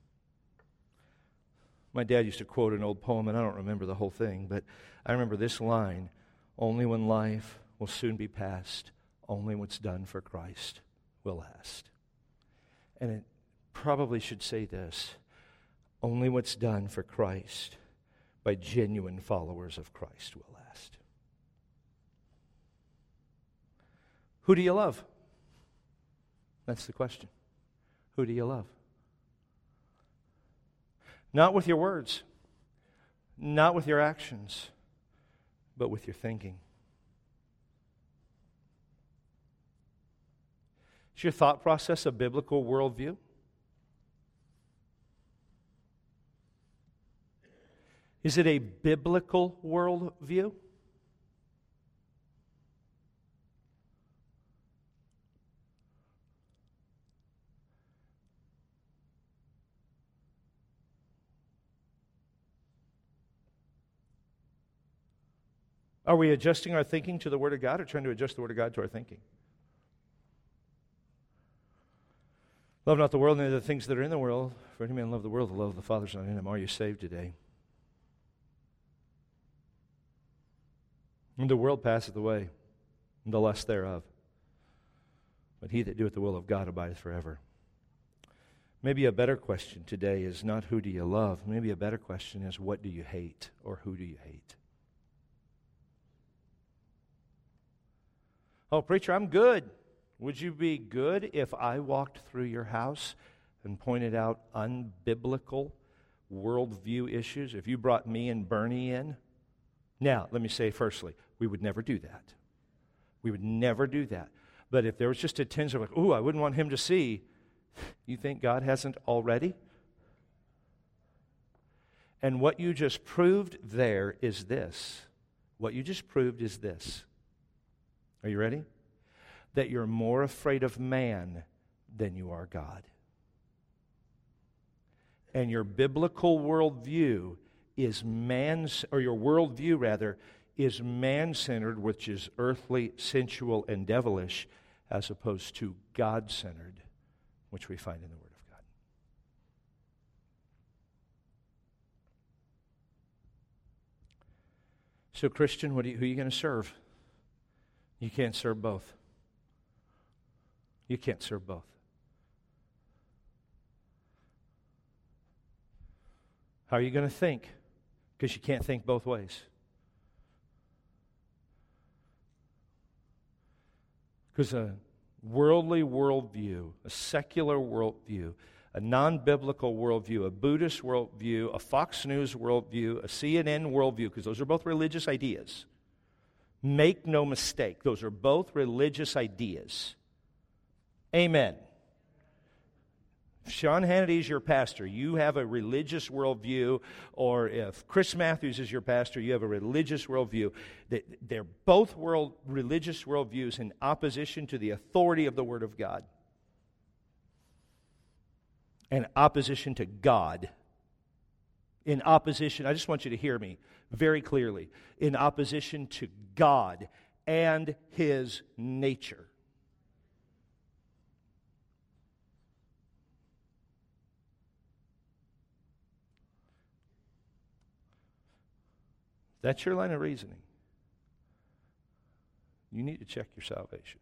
My dad used to quote an old poem, and I don't remember the whole thing, but I remember this line: only when life will soon be past, only what's done for Christ will last. And it probably should say this: only what's done for Christ by genuine followers of Christ will last. Who do you love? That's the question. Who do you love? Not with your words, not with your actions, but with your thinking. Is your thought process a biblical worldview? Is it a biblical worldview? Are we adjusting our thinking to the Word of God, or trying to adjust the Word of God to our thinking? Love not the world, neither the things that are in the world. For any man love the world, the love of the Father is not in him. Are you saved today? And the world passeth away, and the lust thereof. But he that doeth the will of God abideth forever. Maybe a better question today is not who do you love. Maybe a better question is what do you hate, or who do you hate? Oh, preacher, I'm good. Would you be good if I walked through your house and pointed out unbiblical worldview issues? If you brought me and Bernie in? Now, let me say firstly, we would never do that. We would never do that. But if there was just a tinge of like, ooh, I wouldn't want him to see, you think God hasn't already? And what you just proved there is this. What you just proved is this. Are you ready? That you're more afraid of man than you are God. And your biblical worldview is man's, or your worldview rather, is man-centered, which is earthly, sensual, and devilish, as opposed to God-centered, which we find in the Word of God. So, Christian, what do you, who are you going to serve? You can't serve both. You can't serve both. How are you going to think? Because you can't think both ways. Because a worldly worldview, a secular worldview, a non-biblical worldview, a Buddhist worldview, a Fox News worldview, a C N N worldview, because those are both religious ideas. Make no mistake, those are both religious ideas. Amen. If Sean Hannity is your pastor, you have a religious worldview, or if Chris Matthews is your pastor, you have a religious worldview. They're both world religious worldviews in opposition to the authority of the Word of God. And opposition to God. In opposition, I just want you to hear me very clearly, in opposition to God and His nature. That's your line of reasoning. You need to check your salvation.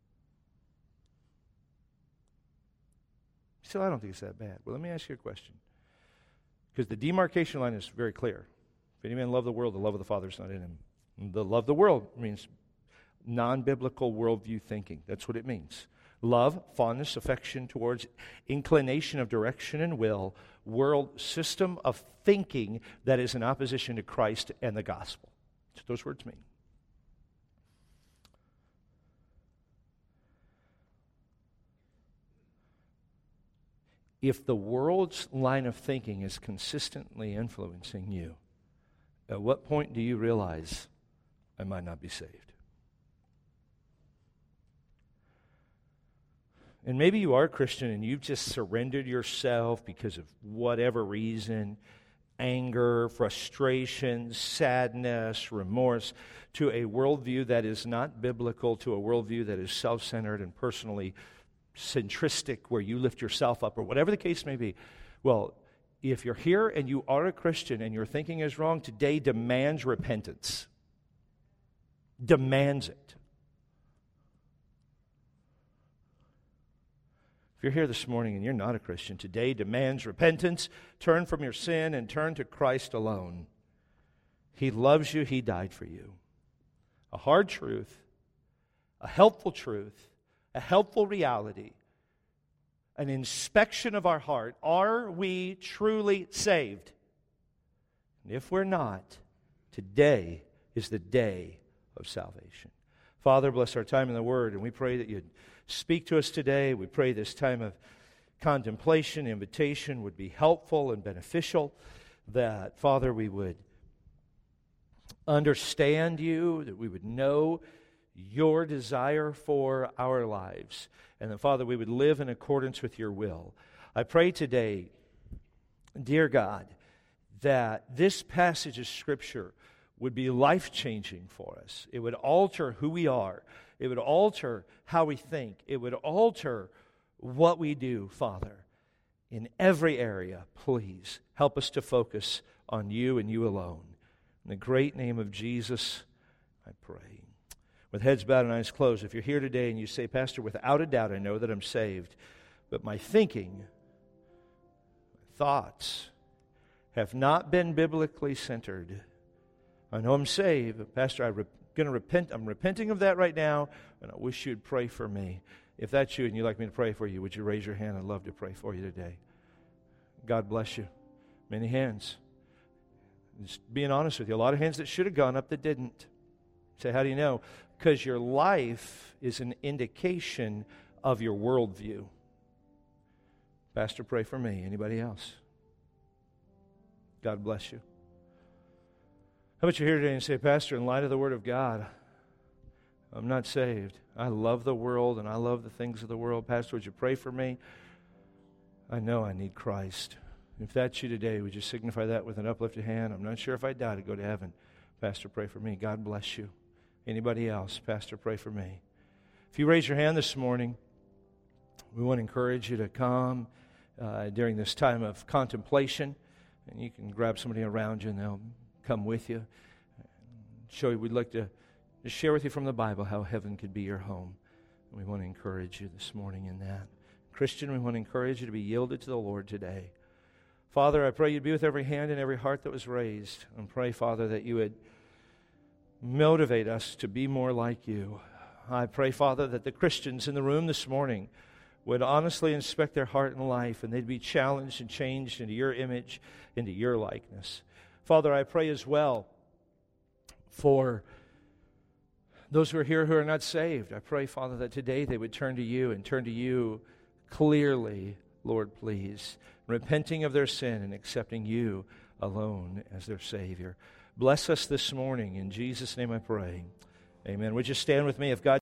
Still, I don't think it's that bad. Well, let me ask you a question. Because the demarcation line is very clear. If any man love the world, the love of the Father is not in him. The love of the world means non-biblical worldview thinking. That's what it means. Love, fondness, affection towards, inclination of direction and will, world system of thinking that is in opposition to Christ and the gospel. That's what those words mean. If the world's line of thinking is consistently influencing you, at what point do you realize I might not be saved? And maybe you are a Christian and you've just surrendered yourself because of whatever reason, anger, frustration, sadness, remorse, to a worldview that is not biblical, to a worldview that is self-centered and personally centristic, where you lift yourself up, or whatever the case may be. Well, if you're here and you are a Christian and your thinking is wrong, today demands repentance. Demands it. If you're here this morning and you're not a Christian, today demands repentance. Turn from your sin and turn to Christ alone. He loves you. He died for you. A hard truth, a helpful truth, a helpful reality, an inspection of our heart. Are we truly saved? And if we're not, today is the day of salvation. Father, bless our time in the Word, and we pray that you'd speak to us today. We pray this time of contemplation, invitation would be helpful and beneficial, that, Father, we would understand you, that we would know your desire for our lives, and that, Father, we would live in accordance with your will. I pray today, dear God, that this passage of Scripture would be life-changing for us. It would alter who we are. It would alter how we think. It would alter what we do, Father. In every area, please help us to focus on you and you alone. In the great name of Jesus, I pray. With heads bowed and eyes closed, if you're here today and you say, Pastor, without a doubt I know that I'm saved, but my thinking, my thoughts have not been biblically centered. I know I'm saved, but Pastor, I'm re- going to repent. I'm repenting of that right now, and I wish you'd pray for me. If that's you and you'd like me to pray for you, would you raise your hand? I'd love to pray for you today. God bless you. Many hands. Just being honest with you, a lot of hands that should have gone up that didn't. Say, how do you know? Because your life is an indication of your worldview. Pastor, pray for me. Anybody else? God bless you. How about you're here today and say, Pastor, in light of the Word of God, I'm not saved. I love the world and I love the things of the world. Pastor, would you pray for me? I know I need Christ. If that's you today, would you signify that with an uplifted hand? I'm not sure if I die to go to heaven. Pastor, pray for me. God bless you. Anybody else? Pastor, pray for me. If you raise your hand this morning, we want to encourage you to come uh, during this time of contemplation. And you can grab somebody around you and they'll come with you. Show you, we'd like to just share with you from the Bible how heaven could be your home. And we want to encourage you this morning in that. Christian, we want to encourage you to be yielded to the Lord today. Father, I pray you'd be with every hand and every heart that was raised. And pray, Father, that you would motivate us to be more like you. I pray, Father, that the Christians in the room this morning would honestly inspect their heart and life, and they'd be challenged and changed into your image, into your likeness. Father, I pray as well for those who are here who are not saved. I pray, Father, that today they would turn to you and turn to you clearly, Lord, please, repenting of their sin and accepting you alone as their Savior. Bless us this morning. In Jesus' name I pray. Amen. Would you stand with me if God